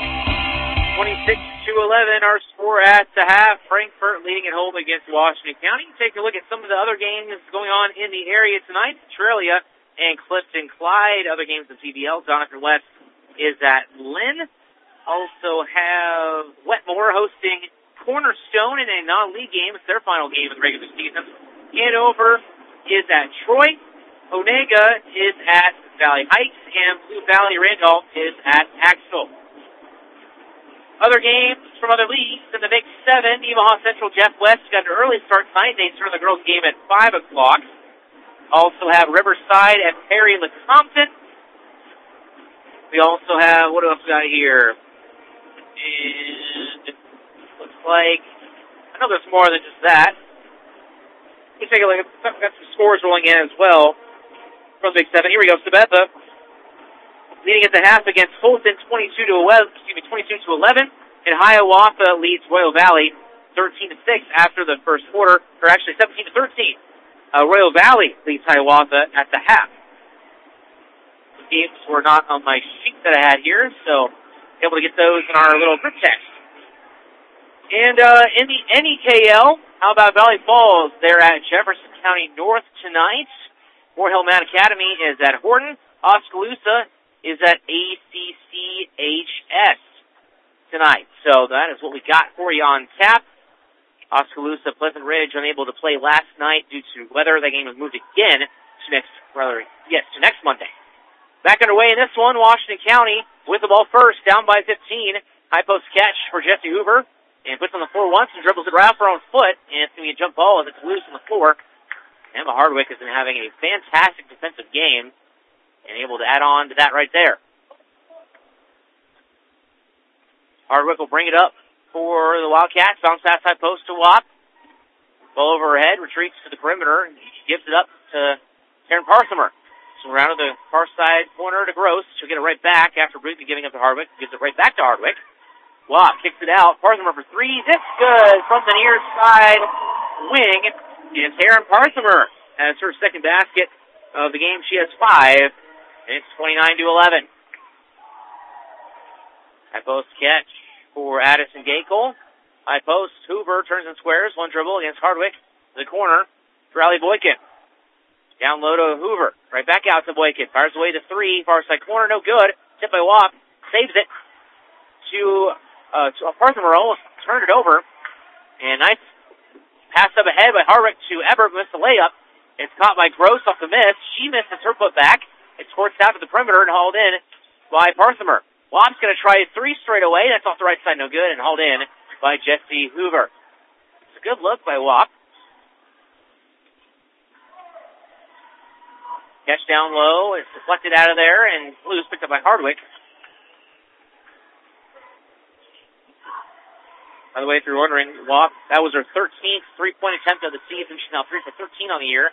26-11, our score at the half. Frankfort leading at home against Washington County. Take a look at some of the other games going on in the area tonight. Centralia and Clifton Clyde. Other games in CBL. Doniphan West is at Lynn. Also have Wetmore hosting Cornerstone in a non-league game. It's their final game of the regular season. Hanover is at Troy. Onega is at Valley Heights. And Blue Valley Randolph is at Axtell. Other games from other leagues in the Big 7. Omaha Central Jeff West got an early start tonight. They start the girls' game at 5 o'clock. Also have Riverside at Perry Lecompton. We also have, what else we got here? And it looks like, I know there's more than just that. Let me take a look. Got some scores rolling in as well from the Big 7. Here we go. Sabetha leading at the half against Fulton 22-11. And Hiawatha leads Royal Valley 13-6 after the first quarter, or actually 17-13. Royal Valley leads Hiawatha at the half. The games were not on my sheet that I had here, so able to get those in our little group text. And in the NEKL, how about Valley Falls? They're at Jefferson County North tonight. Moore Hill Mount Academy is at Horton. Oskaloosa is at ACCHS tonight. So that is what we got for you on tap. Oskaloosa, Pleasant Ridge unable to play last night due to weather. That game was moved again to next Monday. Back underway in this one, Washington County with the ball first, down by 15. High post catch for Jesse Hoover, and puts on the floor once and dribbles it right off her own foot, and it's going to be a jump ball as it's loose on the floor. Emma Hardwick has been having a fantastic defensive game and able to add on to that right there. Hardwick will bring it up for the Wildcats. Bounce pass high post to Watt. Ball over her head, retreats to the perimeter, and gives it up to Karen Parthimer. So around to the far side corner to Gross. She'll get it right back after briefly giving up to Hardwick. Gives it right back to Hardwick. Watt kicks it out. Parthimer for three. It's good from the near side wing. And Karen Parthimer has her second basket of the game. She has 5. And it's 29-11. High post catch for Addison Gakel. High post, Hoover turns and squares. One dribble against Hardwick. To the corner for Allie Boykin. Down low to Hoover. Right back out to Boykin. Fires away to 3. Far side corner, no good. Tipped by Wap. Saves it to Parthimer. Almost turned it over. And nice pass up ahead by Hardwick to Ebert. Missed the layup. It's caught by Gross off the miss. She misses her put back. It's squirts out to the perimeter and hauled in by Parthimer. Wap's going to try 3 straight away. That's off the right side, no good, and hauled in by Jesse Hoover. It's a good look by Wap. Catch down low. It's deflected out of there, and loose, picked up by Hardwick. By the way, if you're wondering, Wap, that was her 13th three-point attempt of the season. She's now 3 for 13 on the year.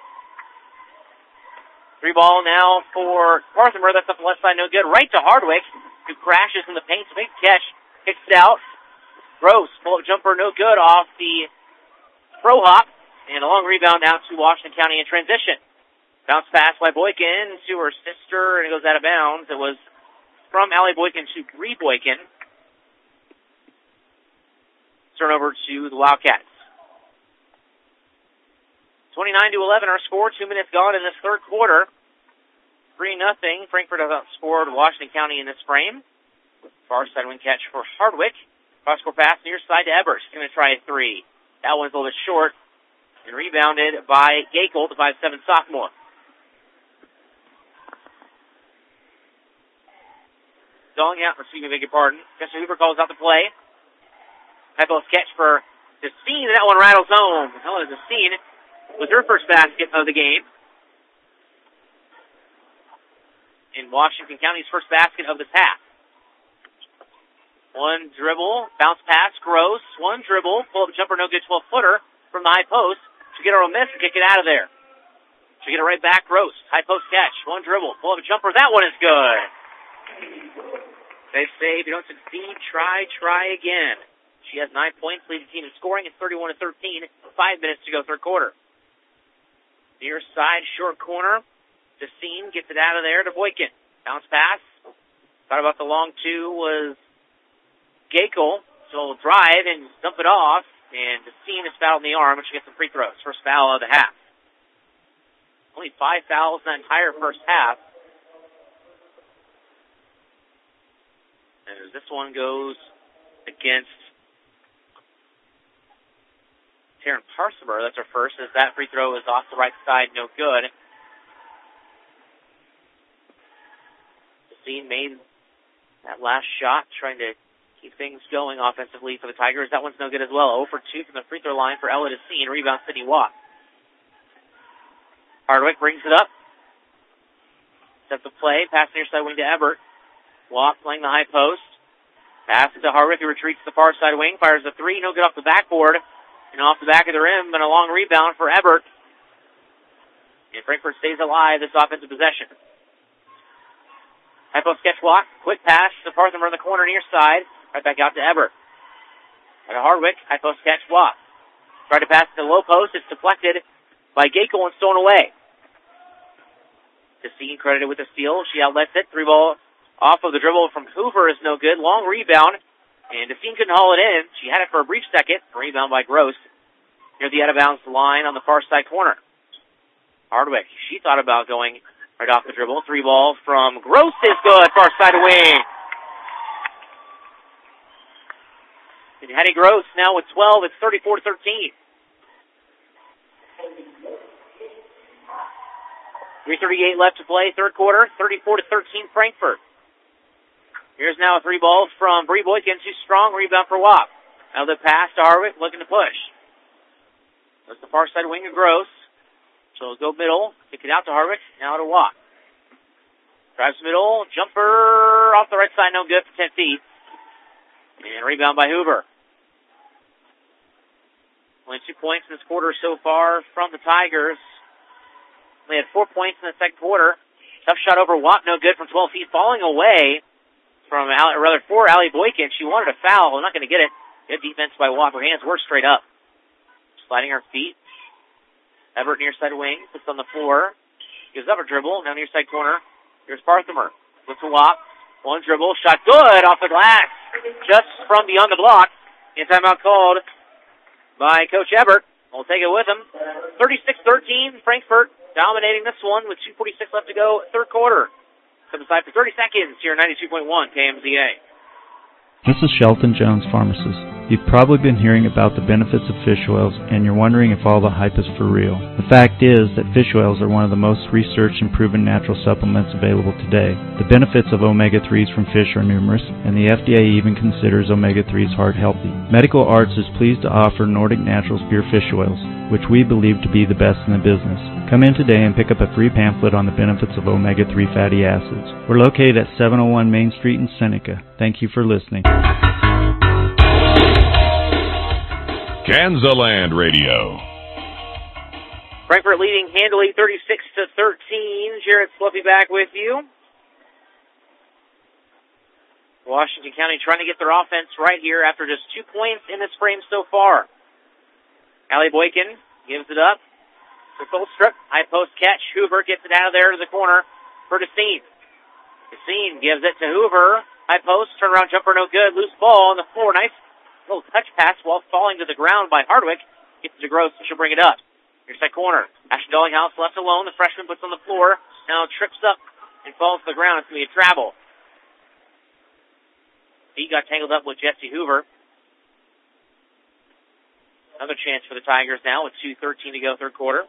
3 ball now for Parthimer. That's up the left side, no good. Right to Hardwick, who crashes in the paint. Big catch. Kicks it out. Gross, pull-up jumper, no good off the pro hop. And a long rebound now to Washington County in transition. Bounce pass by Boykin to her sister, and it goes out of bounds. It was from Allie Boykin to Bree Boykin. Turnover to the Wildcats. 29-11 our score. 2 minutes gone in this third quarter. 3-0. Frankfort has outscored Washington County in this frame. Far side wing catch for Hardwick. Cross-court pass near side to Ebers. He's going to try a three. That one's a little bit short. And rebounded by Gakel, the 5'7" sophomore. Beg your pardon. Jesse Hoover calls out the play. High post catch for Destine. That one rattles home. Helen Destine with her first basket of the game. In Washington County's first basket of this half. One dribble, bounce pass, Gross. One dribble, pull-up jumper, no good, 12-footer from the high post. She'll get her a miss and kick it out of there. She'll get it right back, Gross. High post catch, one dribble, pull-up jumper. That one is good. They say if you don't succeed, try again. She has 9 points, leads the team in scoring. It's 31-13. 5 minutes to go, third quarter. Near side, short corner. Destine gets it out of there to Boykin. Bounce pass. Thought about the long two was Gakel. So we'll drive and dump it off. And Destine is fouled in the arm, and she gets some free throws. First foul of the half. Only 5 fouls in that entire first half. As this one goes against Taryn Parsimer, that's her first, as that free throw is off the right side, no good. Destine made that last shot, trying to keep things going offensively for the Tigers. That one's no good as well. 0 for 2 from the free throw line for Ella Destine. Rebound, Sydney Watt. Hardwick brings it up. Sets the play. Pass near side wing to Ebert. Watt playing the high post. Pass to Hardwick, who retreats to the far side wing. Fires a three. No good off the backboard. And off the back of the rim. And a long rebound for Ebert. And Frankfort stays alive this offensive possession. High post catch Watt. Quick pass to Partham in the corner near side. Right back out to Ebert. And to Hardwick. High post catch Watt. Tried to pass to the low post. It's deflected by Gakel and stolen away. Destine credited with the steal. She outlets it. 3-ball off of the dribble from Hoover is no good. Long rebound. And Destine couldn't haul it in. She had it for a brief second. Rebound by Gross. Near the out-of-bounds line on the far side corner. Hardwick. She thought about going right off the dribble. 3-ball from Gross is good. Far side wing. And Hattie Gross now with 12. It's 34-13. 3:38 left to play, third quarter, 34-13 Frankfort. Here's now a 3-ball from Bree Boykin, too strong, rebound for Wap. Now the pass to Hardwick, looking to push. That's the far side wing of Gross. So go middle, kick it out to Hardwick, now to Wap. Drives middle, jumper off the right side, no good for 10 feet. And rebound by Hoover. Only 2 points in this quarter so far from the Tigers. They had 4 points in the second quarter. Tough shot over Watt, no good from 12 feet. Falling away from, for Allie Boykin. She wanted a foul. Not going to get it. Good defense by Watt. Her hands were straight up. Sliding her feet. Everett near side wing. Puts on the floor. Gives up a dribble. Now near side corner. Here's Parthimer. Looks to Watt. One dribble. Shot good off the glass. Just from beyond the block. And timeout called by Coach Everett. We'll take it with him. 36-13, Frankfort dominating this one with 2:46 left to go, third quarter. Step aside for 30 seconds here, 92.1 KMZA. This is Shelton Jones, pharmacist. You've probably been hearing about the benefits of fish oils, and you're wondering if all the hype is for real. The fact is that fish oils are one of the most researched and proven natural supplements available today. The benefits of omega-3s from fish are numerous, and the FDA even considers omega-3s heart healthy. Medical Arts is pleased to offer Nordic Naturals pure fish oils, which we believe to be the best in the business. Come in today and pick up a free pamphlet on the benefits of omega-3 fatty acids. We're located at 701 Main Street in Seneca. Thank you for listening. Kansaland Radio. Frankfort leading handily 36-13. Jared Sluffy back with you. Washington County trying to get their offense right here after just 2 points in this frame so far. Allie Boykin gives it up. The full strip. High post catch. Hoover gets it out of there to the corner for Destine. Destine gives it to Hoover. High post. Turnaround jumper no good. Loose ball on the floor. Nice little touch pass while falling to the ground by Hardwick. Gets it to Gross and she'll bring it up. Near side corner. Ashton Dollinghouse left alone. The freshman puts on the floor. Now trips up and falls to the ground. It's going to be a travel. He got tangled up with Jesse Hoover. Another chance for the Tigers now with 2:13 to go, third quarter.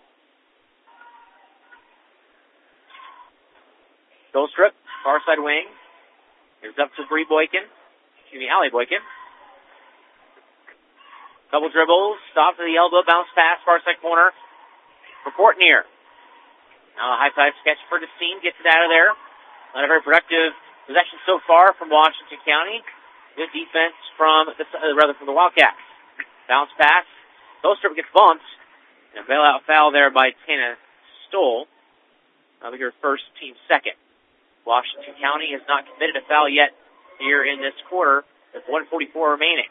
Goldstrip, far side wing. Here's up to Allie Boykin. Double dribbles, stop to the elbow, bounce pass, far side corner for Courtney. Now a high side sketch for Destine, gets it out of there. Not a very productive possession so far from Washington County. Good defense from the Wildcats. Bounce pass. Goldstrip gets bumped. And a bailout foul there by Tana Stoll. That'll be her first, team second. Washington County has not committed a foul yet here in this quarter with 1:44 remaining.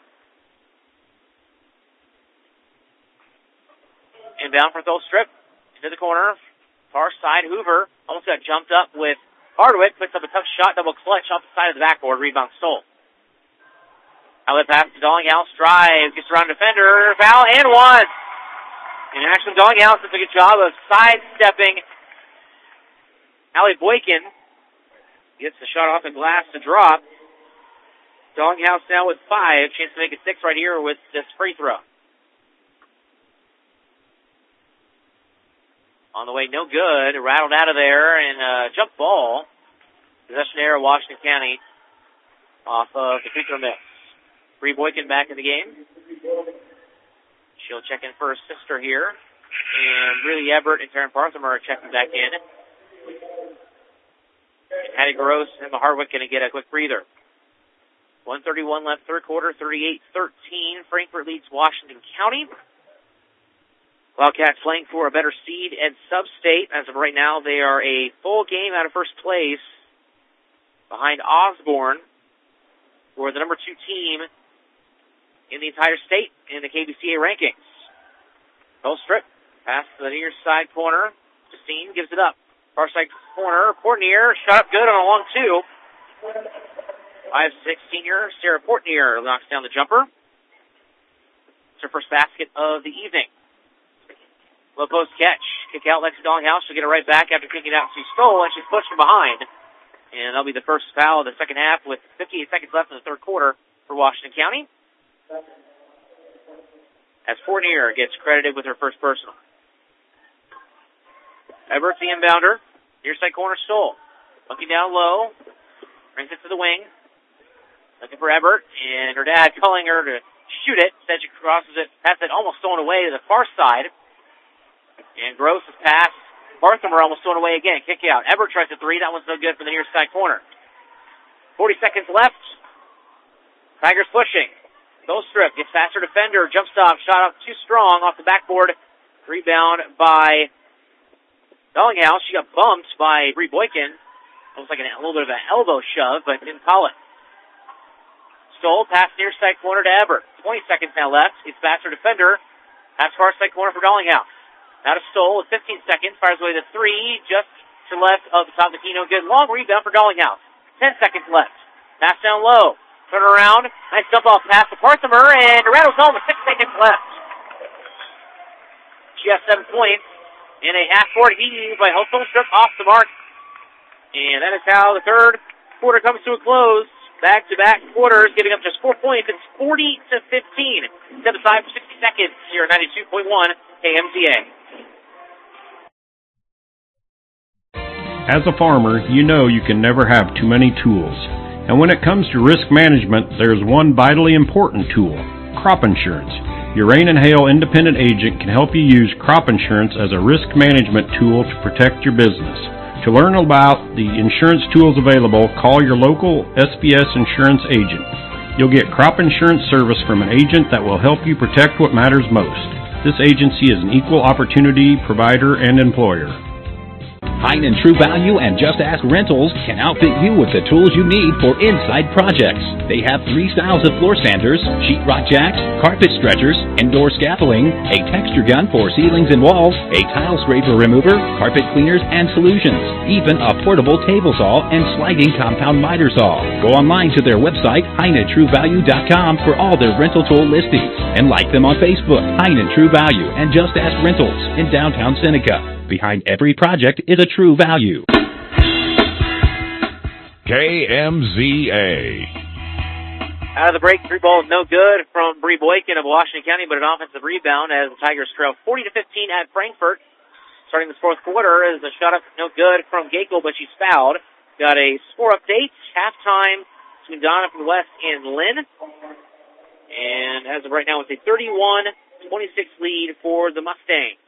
Inbound for Goldstrip. Into the corner. Far side, Hoover almost got jumped up with Hardwick. Puts up a tough shot, double clutch off the side of the backboard. Rebound Stoll. Outlet pass to Dollinghouse. Drive. Gets around defender. Foul and one. And Ashton Dollinghouse does a good job of sidestepping Allie Boykin. Gets the shot off the glass to drop. Dollinghouse now with 5. Chance to make it 6 right here with this free throw. On the way, no good. Rattled out of there, and jump ball. Possession error, Washington County, off of the free throw miss. Bree Boykin back in the game. She'll check in for her sister here. And Riley Ebert and Taryn Parthimer are checking back in. And Hattie Gross and Emma Hardwick going to get a quick breather. 1:31 left, third quarter, 38-13. Frankfort leads Washington County. Wildcats playing for a better seed and sub-state. As of right now, they are a full game out of first place behind Osborne, who are the number 2 team in the entire state in the KBCA rankings. Goldstrip, pass to the near side corner. Justine gives it up. Far side corner, Portnier, shot up good on a long 2. 5'6" senior Sarah Portnier knocks down the jumper. It's her first basket of the evening. Low post catch. Kick out Lexi Dollinghouse. She'll get it right back after kicking out to Stoll, and she's pushed from behind. And that'll be the first foul of the second half with 58 seconds left in the third quarter for Washington County. As Fournier gets credited with her first personal. Ebert, the inbounder. Near side corner, Stoll. Looking down low. Brings it to the wing. Looking for Ebert, and her dad calling her to shoot it. Instead, she crosses it, passes it almost thrown away to the far side. And Gross's pass. Parthimer almost thrown away again. Kick out. Ebert tries a 3. That one's no good for the near side corner. 40 seconds left. Tigers pushing. Goldstrip gets faster defender. Jump stop. Shot up too strong off the backboard. Rebound by Dollinghouse. She got bumped by Bree Boykin. Almost like a little bit of an elbow shove, but didn't call it. Stoll, pass near side corner to Ebert. 20 seconds now left. It's faster defender. Pass far side corner for Dollinghouse. Now to Stoll with 15 seconds. Fires away the 3 just to left of the top of the key. No good. Long rebound for Dollinghouse. 10 seconds left. Pass down low. Turn around. Nice dump off pass to Parthimer, and Dorado's home with 6 seconds left. She has 7 points in a half-court heave by Goldstrip off the mark. And that is how the third quarter comes to a close. Back-to-back quarters, giving up just 4 points. It's 40-15. Step aside for 60 seconds here at 92.1 KMTA. As a farmer, you know you can never have too many tools. And when it comes to risk management, there's one vitally important tool: crop insurance. Your Rain and Hail independent agent can help you use crop insurance as a risk management tool to protect your business. To learn about the insurance tools available, call your local SBS insurance agent. You'll get crop insurance service from an agent that will help you protect what matters most. This agency is an equal opportunity provider and employer. Heinen True Value and Just Ask Rentals can outfit you with the tools you need for inside projects. They have 3 styles of floor sanders, sheetrock jacks, carpet stretchers, indoor scaffolding, a texture gun for ceilings and walls, a tile scraper remover, carpet cleaners and solutions, even a portable table saw and sliding compound miter saw. Go online to their website, HeinenTrueValue.com, for all their rental tool listings, and like them on Facebook, Heinen True Value and Just Ask Rentals in downtown Seneca. Behind every project is a True Value. KMZA. Out of the break, 3 balls no good from Bree Boykin of Washington County, but an offensive rebound as the Tigers trail 40-15 at Frankfort. Starting this fourth quarter is a shot up no good from Gakel, but she's fouled. Got a score update, halftime between Donovan West and Lynn. And as of right now, it's a 31-26 lead for the Mustangs.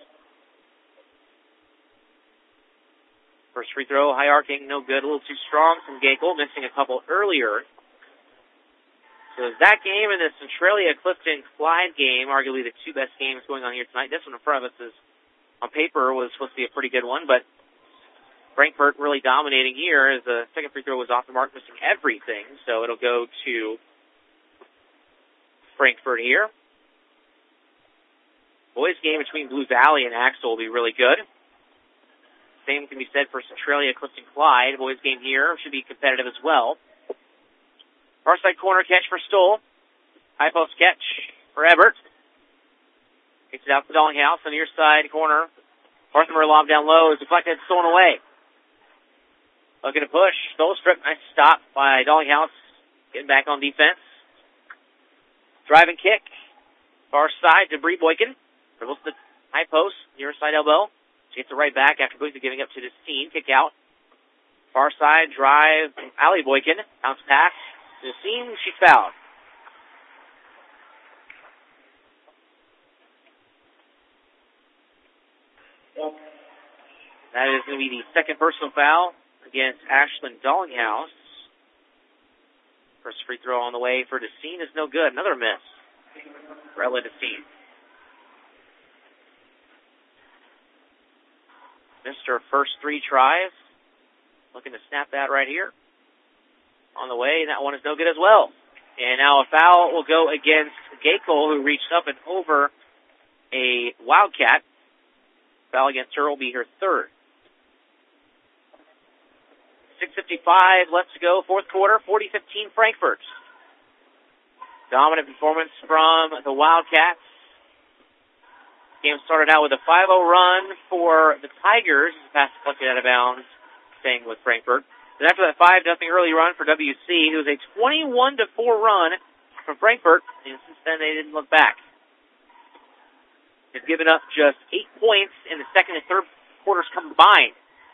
First free throw, high arcing, no good. A little too strong from Gakel, missing a couple earlier. So that game and the Centralia-Clifton-Clyde game, arguably the 2 best games going on here tonight. This one in front of us is, on paper, was supposed to be a pretty good one, but Frankfort really dominating here as the second free throw was off the mark, missing everything. So it'll go to Frankfort here. Boys game between Blue Valley and Axel will be really good. Same can be said for Centralia-Clifton-Clyde. Boys game here should be competitive as well. Far side corner catch for Stoll. High post catch for Ebert. Kicks it out to Dollinghouse on the near side corner. Barthelmer lob down low is deflected, stolen away. Looking to push. Stoll strip. Nice stop by Dollinghouse. Getting back on defense. Driving kick. Far side to Bree Boykin. Dribbles to the high post. Near side elbow. She gets it right back after quickly giving up to Destine. Kick out. Far side drive. Allie Boykin. Bounce pass. Destine. She's fouled. That is going to be the second personal foul against Ashlyn Dollinghouse. First free throw on the way for Destine is no good. Another miss for Ella Destine. Missed her first 3 tries. Looking to snap that right here. On the way, and that one is no good as well. And now a foul will go against Gakel, who reached up and over a Wildcat. Foul against her will be her 3rd. 6:55 left to go, fourth quarter, 40-15 Frankfort. Dominant performance from the Wildcats. Game started out with a 5-0 run for the Tigers. Pass deflected out of bounds, staying with Frankfort. Then after that 5-0 early run for WC, it was a 21-4 run from Frankfort, and since then they didn't look back. They've given up just 8 points in the second and third quarters combined.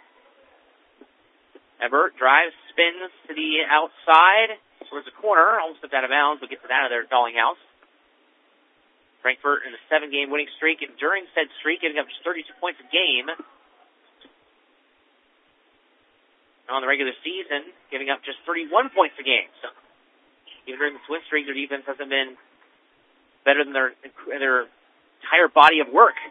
Ebert drives, spins to the outside towards the corner, almost stepped out of bounds, but gets it out of there at Dollinghouse. Frankfort in a 7-game winning streak, and during said streak, giving up just 32 points a game. On the regular season, giving up just 31 points a game. So, even during this win streak, their defense hasn't been better than their entire body of work.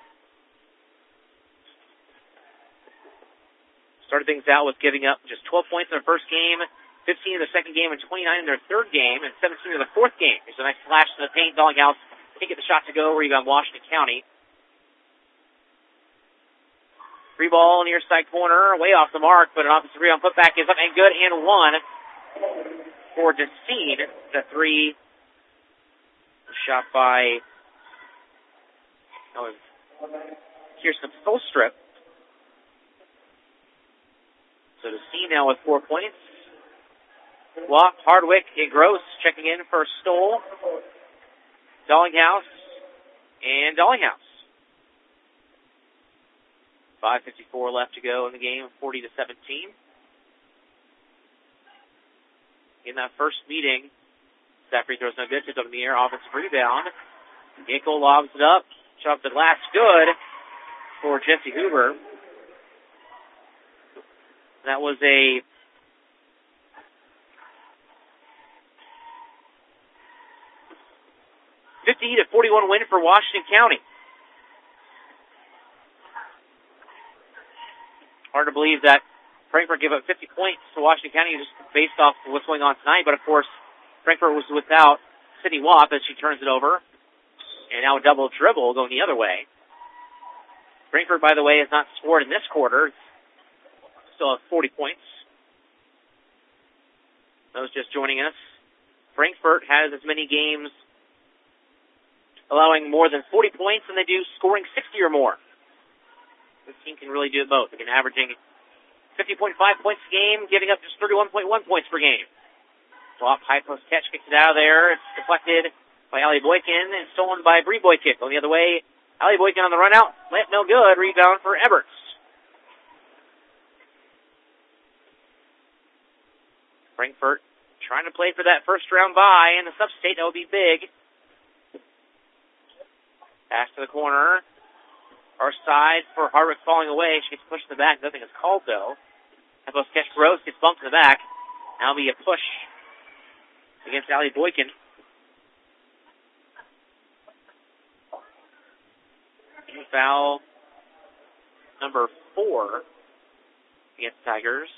Started things out with giving up just 12 points in their first game, 15 in their second game, and 29 in their third game, and 17 in their fourth game. There's a nice flash to the paint. Dollinghouse can't get the shot to go. Rebound Washington County. Free ball near side corner, way off the mark, but an offensive rebound putback is up and good, and 1 for Destine. The 3 shot by Kirsten Stolstrip. So Destine now with 4 points. Walk, Hardwick, and Gross checking in for Stoll, Dollinghouse, and Dollinghouse. 5:54 left to go in the game, 40-17. In that first meeting, that free throw's no good. Tipped up in the air, offensive rebound. Gakel lobs it up. Shot the last good for Jesse Hoover. That was a (50-41) win for Washington County. Hard to believe that Frankfort gave up 50 points to Washington County just based off of what's going on tonight. But, of course, Frankfort was without Sydney Wap as she turns it over. And now a double dribble going the other way. Frankfort, by the way, has not scored in this quarter. Still has 40 points. Those just joining us. Frankfort has as many games allowing more than 40 points than they do scoring 60 or more. This team can really do it both. They can averaging 50.5 points a game, giving up just 31.1 points per game. Swap, high post catch, kicks it out of there. It's deflected by Allie Boykin and stolen by Bree Boykin. Going the other way, Allie Boykin on the run out. Layup no good. Rebound for Eberts. Frankfort trying to play for that first round bye in the sub-state. That would be big. Pass to the corner. Our side for Hardwick falling away. She gets pushed in the back. Nothing is called, though. Tempos catch Gross gets bumped in the back. Now be a push against Allie Boykin. Foul number 4 against Tigers.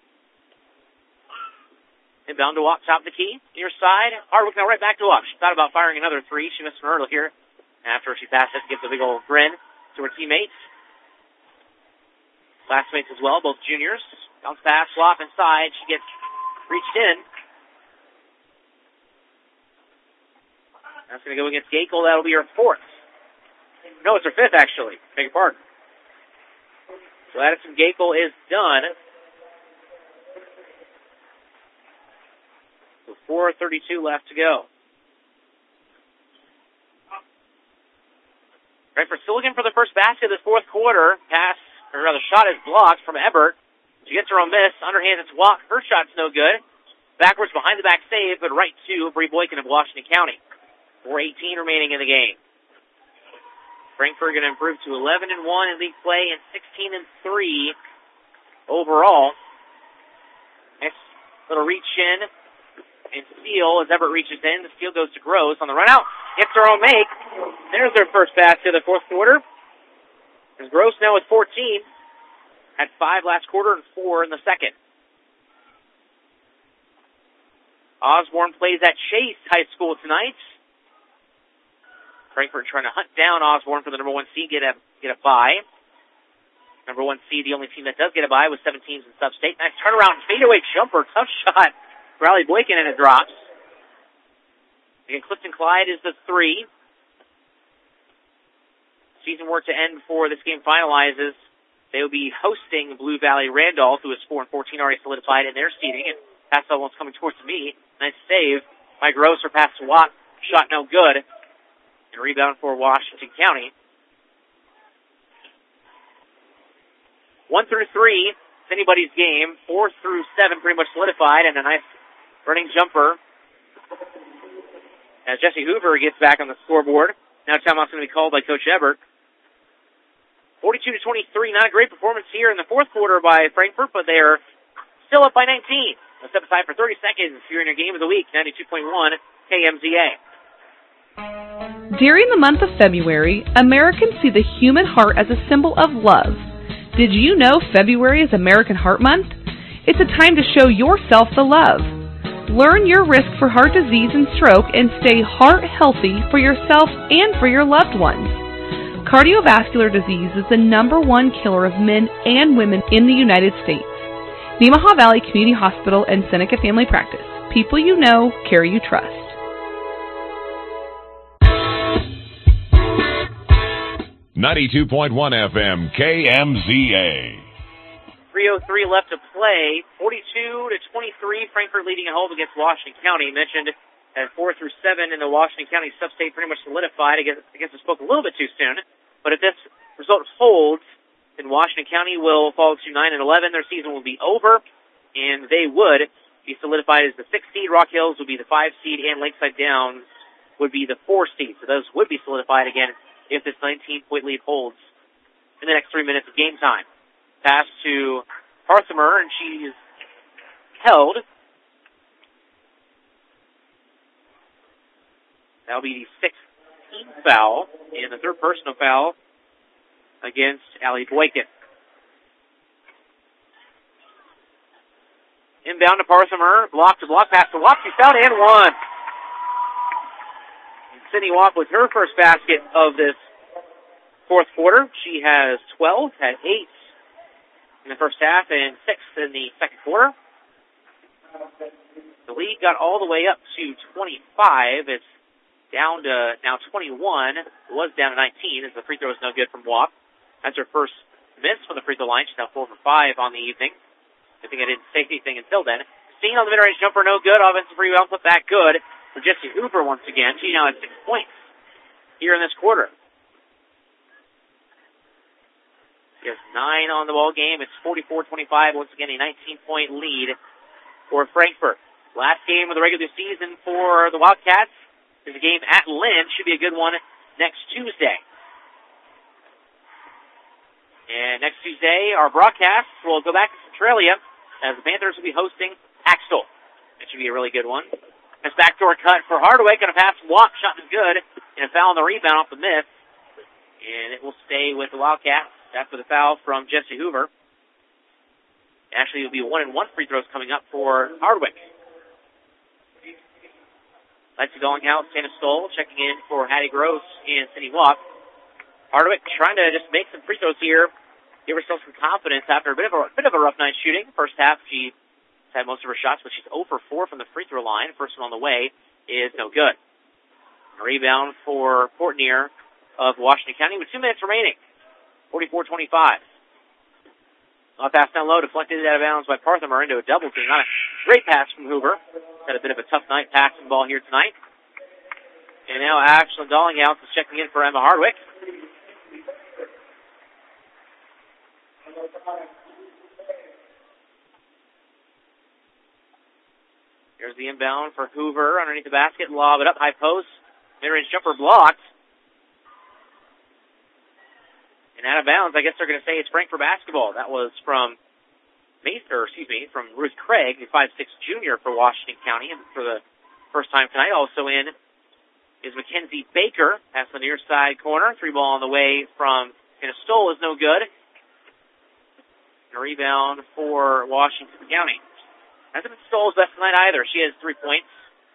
Inbound to Wap, top of the key, near side. Hardwick now right back to Wap. She thought about firing another 3. She missed an early here. After she passed it, gives a big old grin to her teammates. Classmates as well, both juniors. Bounce pass, Wap inside. She gets reached in. That's going to go against Gakel. That'll be her 4th. No, it's her 5th, actually. Beg your pardon. So Addison Gakel is done. So 4:32 left to go. Frankfort still looking for the first basket of this fourth quarter. Pass, or rather shot is blocked from Ebert. She gets her own miss. Underhand, it's Walk. Her shot's no good. Backwards behind the back save, but right to Bree Boykin of Washington County. 4:18 remaining in the game. Frankfort going to improve to 11-1 in league play and 16-3 overall. Nice little reach in and steal as Everett reaches in. The steal goes to Gross on the run out. Gets her own make. There's their first basket of the fourth quarter. And Gross now with 14. Had 5 last quarter and 4 in the second. Osborne plays at Chase High School tonight. Frankfort trying to hunt down Osborne for the number 1 seed, get a bye. Number 1 seed, the only team that does get a bye with 7 teams in sub-state. Nice turnaround, fadeaway jumper, tough shot for Allie Boykin, and it drops. Again, Clifton Clyde is the 3. Season work to end before this game finalizes. They will be hosting Blue Valley Randolph, who is 4-14 already solidified in their seeding. And pass almost coming towards me. Nice save by Gross, or pass to Watt. Shot no good. And rebound for Washington County. 1 through 3, it's anybody's game. 4 through 7 pretty much solidified, and a nice running jumper as Jesse Hoover gets back on the scoreboard. Now timeout's going to be called by Coach Ebert. 42-23, not a great performance here in the fourth quarter by Frankfort, but they are still up by 19. Let's step aside for 30 seconds here in your game of the week, 92.1 KMZA. During the month of February, Americans see the human heart as a symbol of love. Did you know February is American Heart Month? It's a time to show yourself the love. Learn your risk for heart disease and stroke and stay heart healthy for yourself and for your loved ones. Cardiovascular disease is the number 1 killer of men and women in the United States. Nemaha Valley Community Hospital and Seneca Family Practice. People you know, care you trust. 92.1 FM, KMZA. 3:03 left to play. 42-23, Frankfort leading at home against Washington County. Mentioned at 4 through 7 in the Washington County sub-state pretty much solidified. I guess I spoke a little bit too soon. But if this result holds, then Washington County will fall to 9-11. Their season will be over, and they would be solidified as the 6th seed. Rock Hills would be the 5 seed, and Lakeside Downs would be the 4 seed. So those would be solidified again if this 19-point lead holds in the next 3 minutes of game time. Pass to Parthimer, and she's held. That'll be the 16th foul, and the 3rd personal foul against Allie Boykin. Inbound to Parthimer. Block to block. Pass to Wap. She's out and one. And Sydney Wap with her first basket of this fourth quarter. She has 12, had 8 in the first half and 6 in the second quarter. The lead got all the way up to 25. It's down to now 21. It was down to 19 as the free throw is no good from Wap. That's her first miss from the free throw line. She's now 4 for 5 on the evening. I think I didn't say anything until then. Steen on the mid-range jumper, no good. Offensive rebound, put back good for Jessie Hoover once again. She now has 6 points here in this quarter. She has 9 on the ball game. It's 44-25. Once again, a 19-point lead for Frankfort. Last game of the regular season for the Wildcats is a game at Lynn. Should be a good one next Tuesday. And next Tuesday, our broadcast will go back to Centralia as the Panthers will be hosting Axtell. That should be a really good one. This backdoor cut for Hardaway. Going to pass Wap. Shot is good. And a foul on the rebound off the miss. And it will stay with the Wildcats after the foul from Jessie Hoover. Actually, it will be 1-and-1 free throws coming up for Hardwick. Lexi Dollinghouse, Santa Stoll checking in for Hattie Gross and Sydney Wap. Hardwick trying to just make some free throws here, give herself some confidence after a bit of a rough night shooting. First half, she had most of her shots, but she's 0 for 4 from the free throw line. First one on the way is no good. A rebound for Portnear of Washington County with 2 minutes remaining. 44-25. Pass down low, deflected out of bounds by Parthimer into a double team. Not a great pass from Hoover. Had a bit of a tough night passing the ball here tonight. And now Ashlyn Dollinghouse is checking in for Emma Hardwick. Here's the inbound for Hoover underneath the basket. Lob it up, high post. Mid-range jumper blocked. And out of bounds, I guess they're going to say it's Frankfort basketball. That was from from Ruth Craig, the 5'6" junior for Washington County, and for the first time tonight. Also in is Mackenzie Baker. That's the near side corner. 3 ball on the way from Stoll is no good. A rebound for Washington County. Hasn't been Stoll's best tonight either. She has 3 points.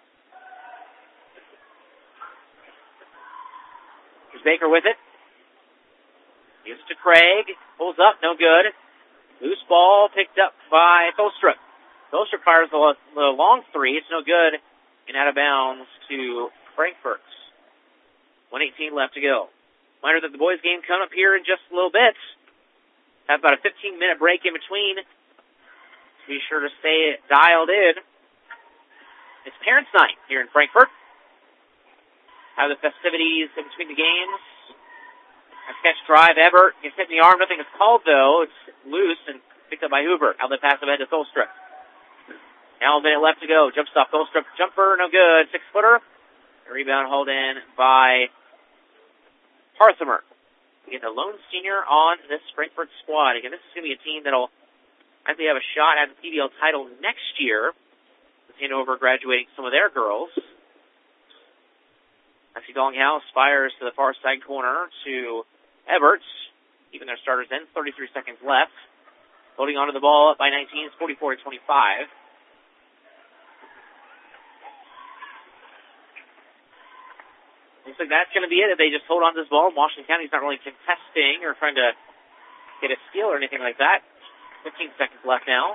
Here's Baker with it. Gives to Craig. Pulls up, no good. Loose ball picked up by Tholstrup. Tholstrup fires the long 3. It's no good. And out of bounds to Frankfurt. 1:18 left to go. Reminder that the boys' game coming up here in just a little bit. Have about a 15-minute break in between. Be sure to stay dialed in. It's Parents' Night here in Frankfurt. Have the festivities in between the games. A catch drive. Ebert gets hit in the arm. Nothing is called, though. It's loose and picked up by Hoover. Outlet pass ahead to Tholstrup. Now a minute left to go. Jump stop. Tholstrup jumper. No good. 6-footer. A rebound hold in by Parthimer. Again, the lone senior on this Frankfurt squad. Again, this is going to be a team that'll actually have a shot at the PBL title next year. With Hanover graduating some of their girls. Lexi Dollinghouse fires to the far side corner to Everts. Even their starters in. 33 seconds left. Holding onto the ball up by 19. It's 44-25. Looks like that's going to be it. If they just hold on to this ball, Washington County's not really contesting or trying to get a steal or anything like that. 15 seconds left now.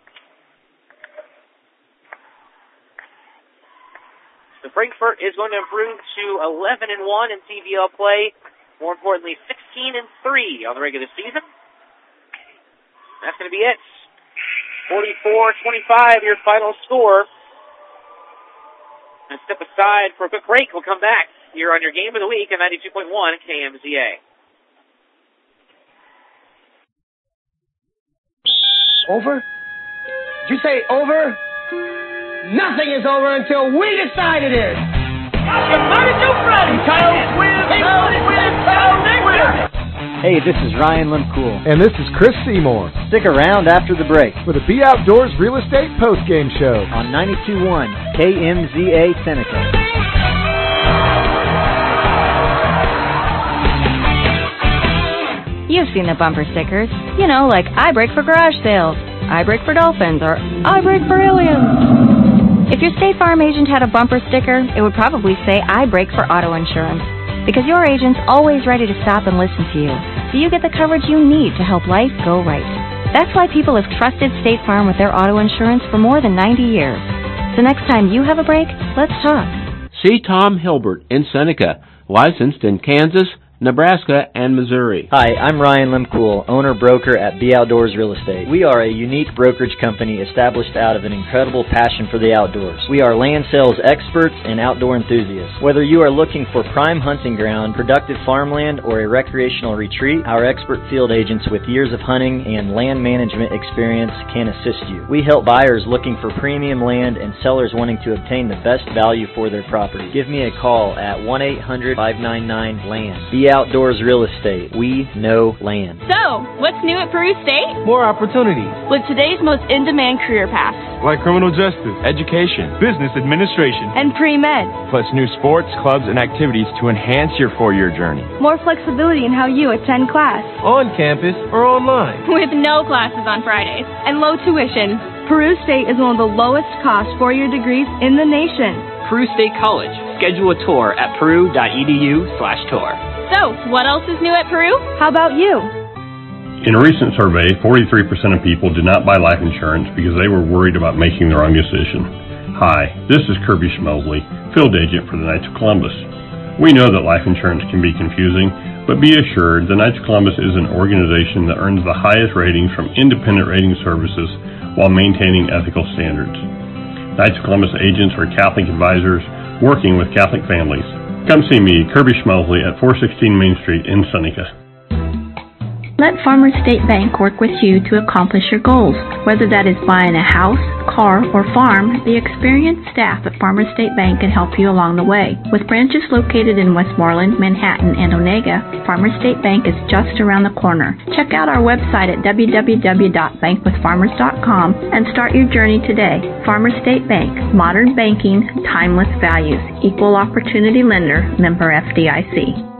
So Frankfurt is going to improve to 11-1 in CBL play. More importantly, 16-3 on the regular season. That's going to be it. 44-25, your final score. And step aside for a quick break. We'll come back here on your game of the week at 92.1 KMZA. Over? Did you say over? Nothing is over until we decide it is. Hey, this is Ryan Limcool. And this is Chris Seymour. Stick around after the break for the Be Outdoors Real Estate Postgame Show on 92.1 KMZA Seneca. You've seen the bumper stickers. You know, like I break for garage sales. I brake for dolphins, or I brake for aliens. If your State Farm agent had a bumper sticker, it would probably say I brake for auto insurance. Because your agent's always ready to stop and listen to you, so you get the coverage you need to help life go right. That's why people have trusted State Farm with their auto insurance for more than 90 years. So next time you have a break, let's talk. See Tom Hilbert in Seneca, licensed in Kansas, Nebraska, and Missouri. Hi, I'm Ryan Lemcool, owner-broker at B Outdoors Real Estate. We are a unique brokerage company established out of an incredible passion for the outdoors. We are land sales experts and outdoor enthusiasts. Whether you are looking for prime hunting ground, productive farmland, or a recreational retreat, our expert field agents with years of hunting and land management experience can assist you. We help buyers looking for premium land and sellers wanting to obtain the best value for their property. Give me a call at 1-800-599-LAND. B Outdoors Real Estate. We know land. So, what's new at Peru State? More opportunities. With today's most in-demand career paths. Like criminal justice, education, business administration, and pre-med. Plus new sports, clubs, and activities to enhance your four-year journey. More flexibility in how you attend class. On campus or online. With no classes on Fridays. And low tuition. Peru State is one of the lowest cost four-year degrees in the nation. Peru State College. Schedule a tour at peru.edu/tour. So, what else is new at Peru? How about you? In a recent survey, 43% of people did not buy life insurance because they were worried about making the wrong decision. Hi, this is Kirby Schmosley, field agent for the Knights of Columbus. We know that life insurance can be confusing, but be assured the Knights of Columbus is an organization that earns the highest ratings from independent rating services while maintaining ethical standards. Knights of Columbus agents are Catholic advisors working with Catholic families. Come see me, Kirby Schmosley, at 416 Main Street in Seneca. Let Farmers State Bank work with you to accomplish your goals. Whether that is buying a house, car, or farm, the experienced staff at Farmers State Bank can help you along the way. With branches located in Westmoreland, Manhattan, and Onega, Farmers State Bank is just around the corner. Check out our website at www.bankwithfarmers.com and start your journey today. Farmers State Bank, modern banking, timeless values, equal opportunity lender, member FDIC.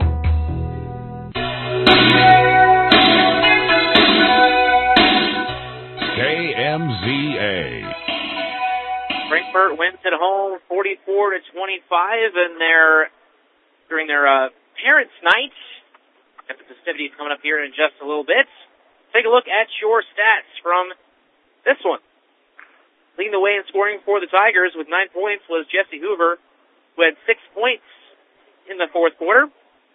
KMZA. Frankfurt wins at home 44-25, and during their parents' night. Got the festivities coming up here in just a little bit. Take a look at your stats from this one. Leading the way in scoring for the Tigers with 9 points was Jesse Hoover, who had 6 points in the fourth quarter.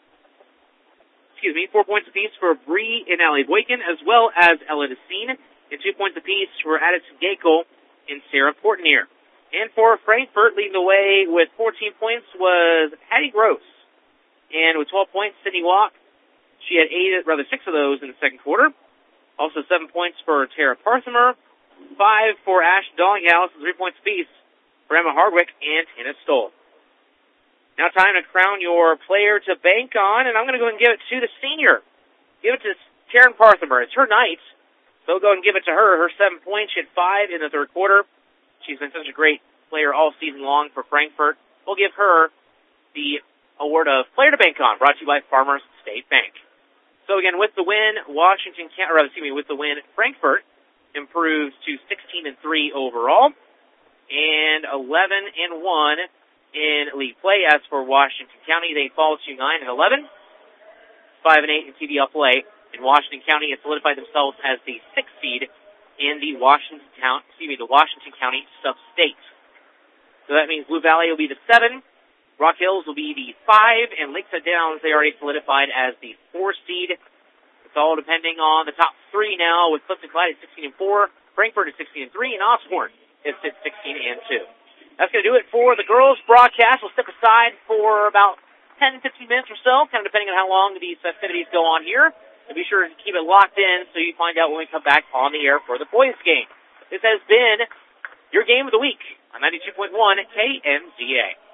4 points apiece for Bree and Allie Boykin, as well as Ella Decine, and 2 points apiece for Addison Gakel and Sarah Portenier. And for Frankfurt, leading the way with 14 points was Patty Gross. And with 12 points, Sydney Walk. She had 6 of those in the second quarter. Also 7 points for Tara Parthimer, 5 for Ash Dallinghouse, and 3 points apiece for Emma Hardwick and Hannah Stoll. Now time to crown your player to bank on, and I'm going to go and give it to the senior. Give it to Taryn Parthimer. It's her night, so go and give it to her. Her 7 points, she had 5 in the third quarter. She's been such a great player all season long for Frankfurt. We'll give her the award of Player to Bank On, brought to you by Farmers State Bank. So again, with the win, Frankfurt improves to 16-3 overall, and 11-1 in league play. As for Washington County, they fall to 9-11, 5-8 in TDL play. In Washington County, has solidified themselves as the 6th seed in the Washington County sub-state. So that means Blue Valley will be the 7, Rock Hills will be the 5, and Lakeside Downs, they already solidified as the 4 seed. It's all depending on the top 3 now, with Clifton Clyde at 16-4, Frankfurt at 16-3, and Osborne is at 16-2. That's going to do it for the girls' broadcast. We'll step aside for about 10-15 minutes or so, kind of depending on how long these festivities go on here. And be sure to keep it locked in so you find out when we come back on the air for the boys' game. This has been your game of the week on 92.1 KMZA.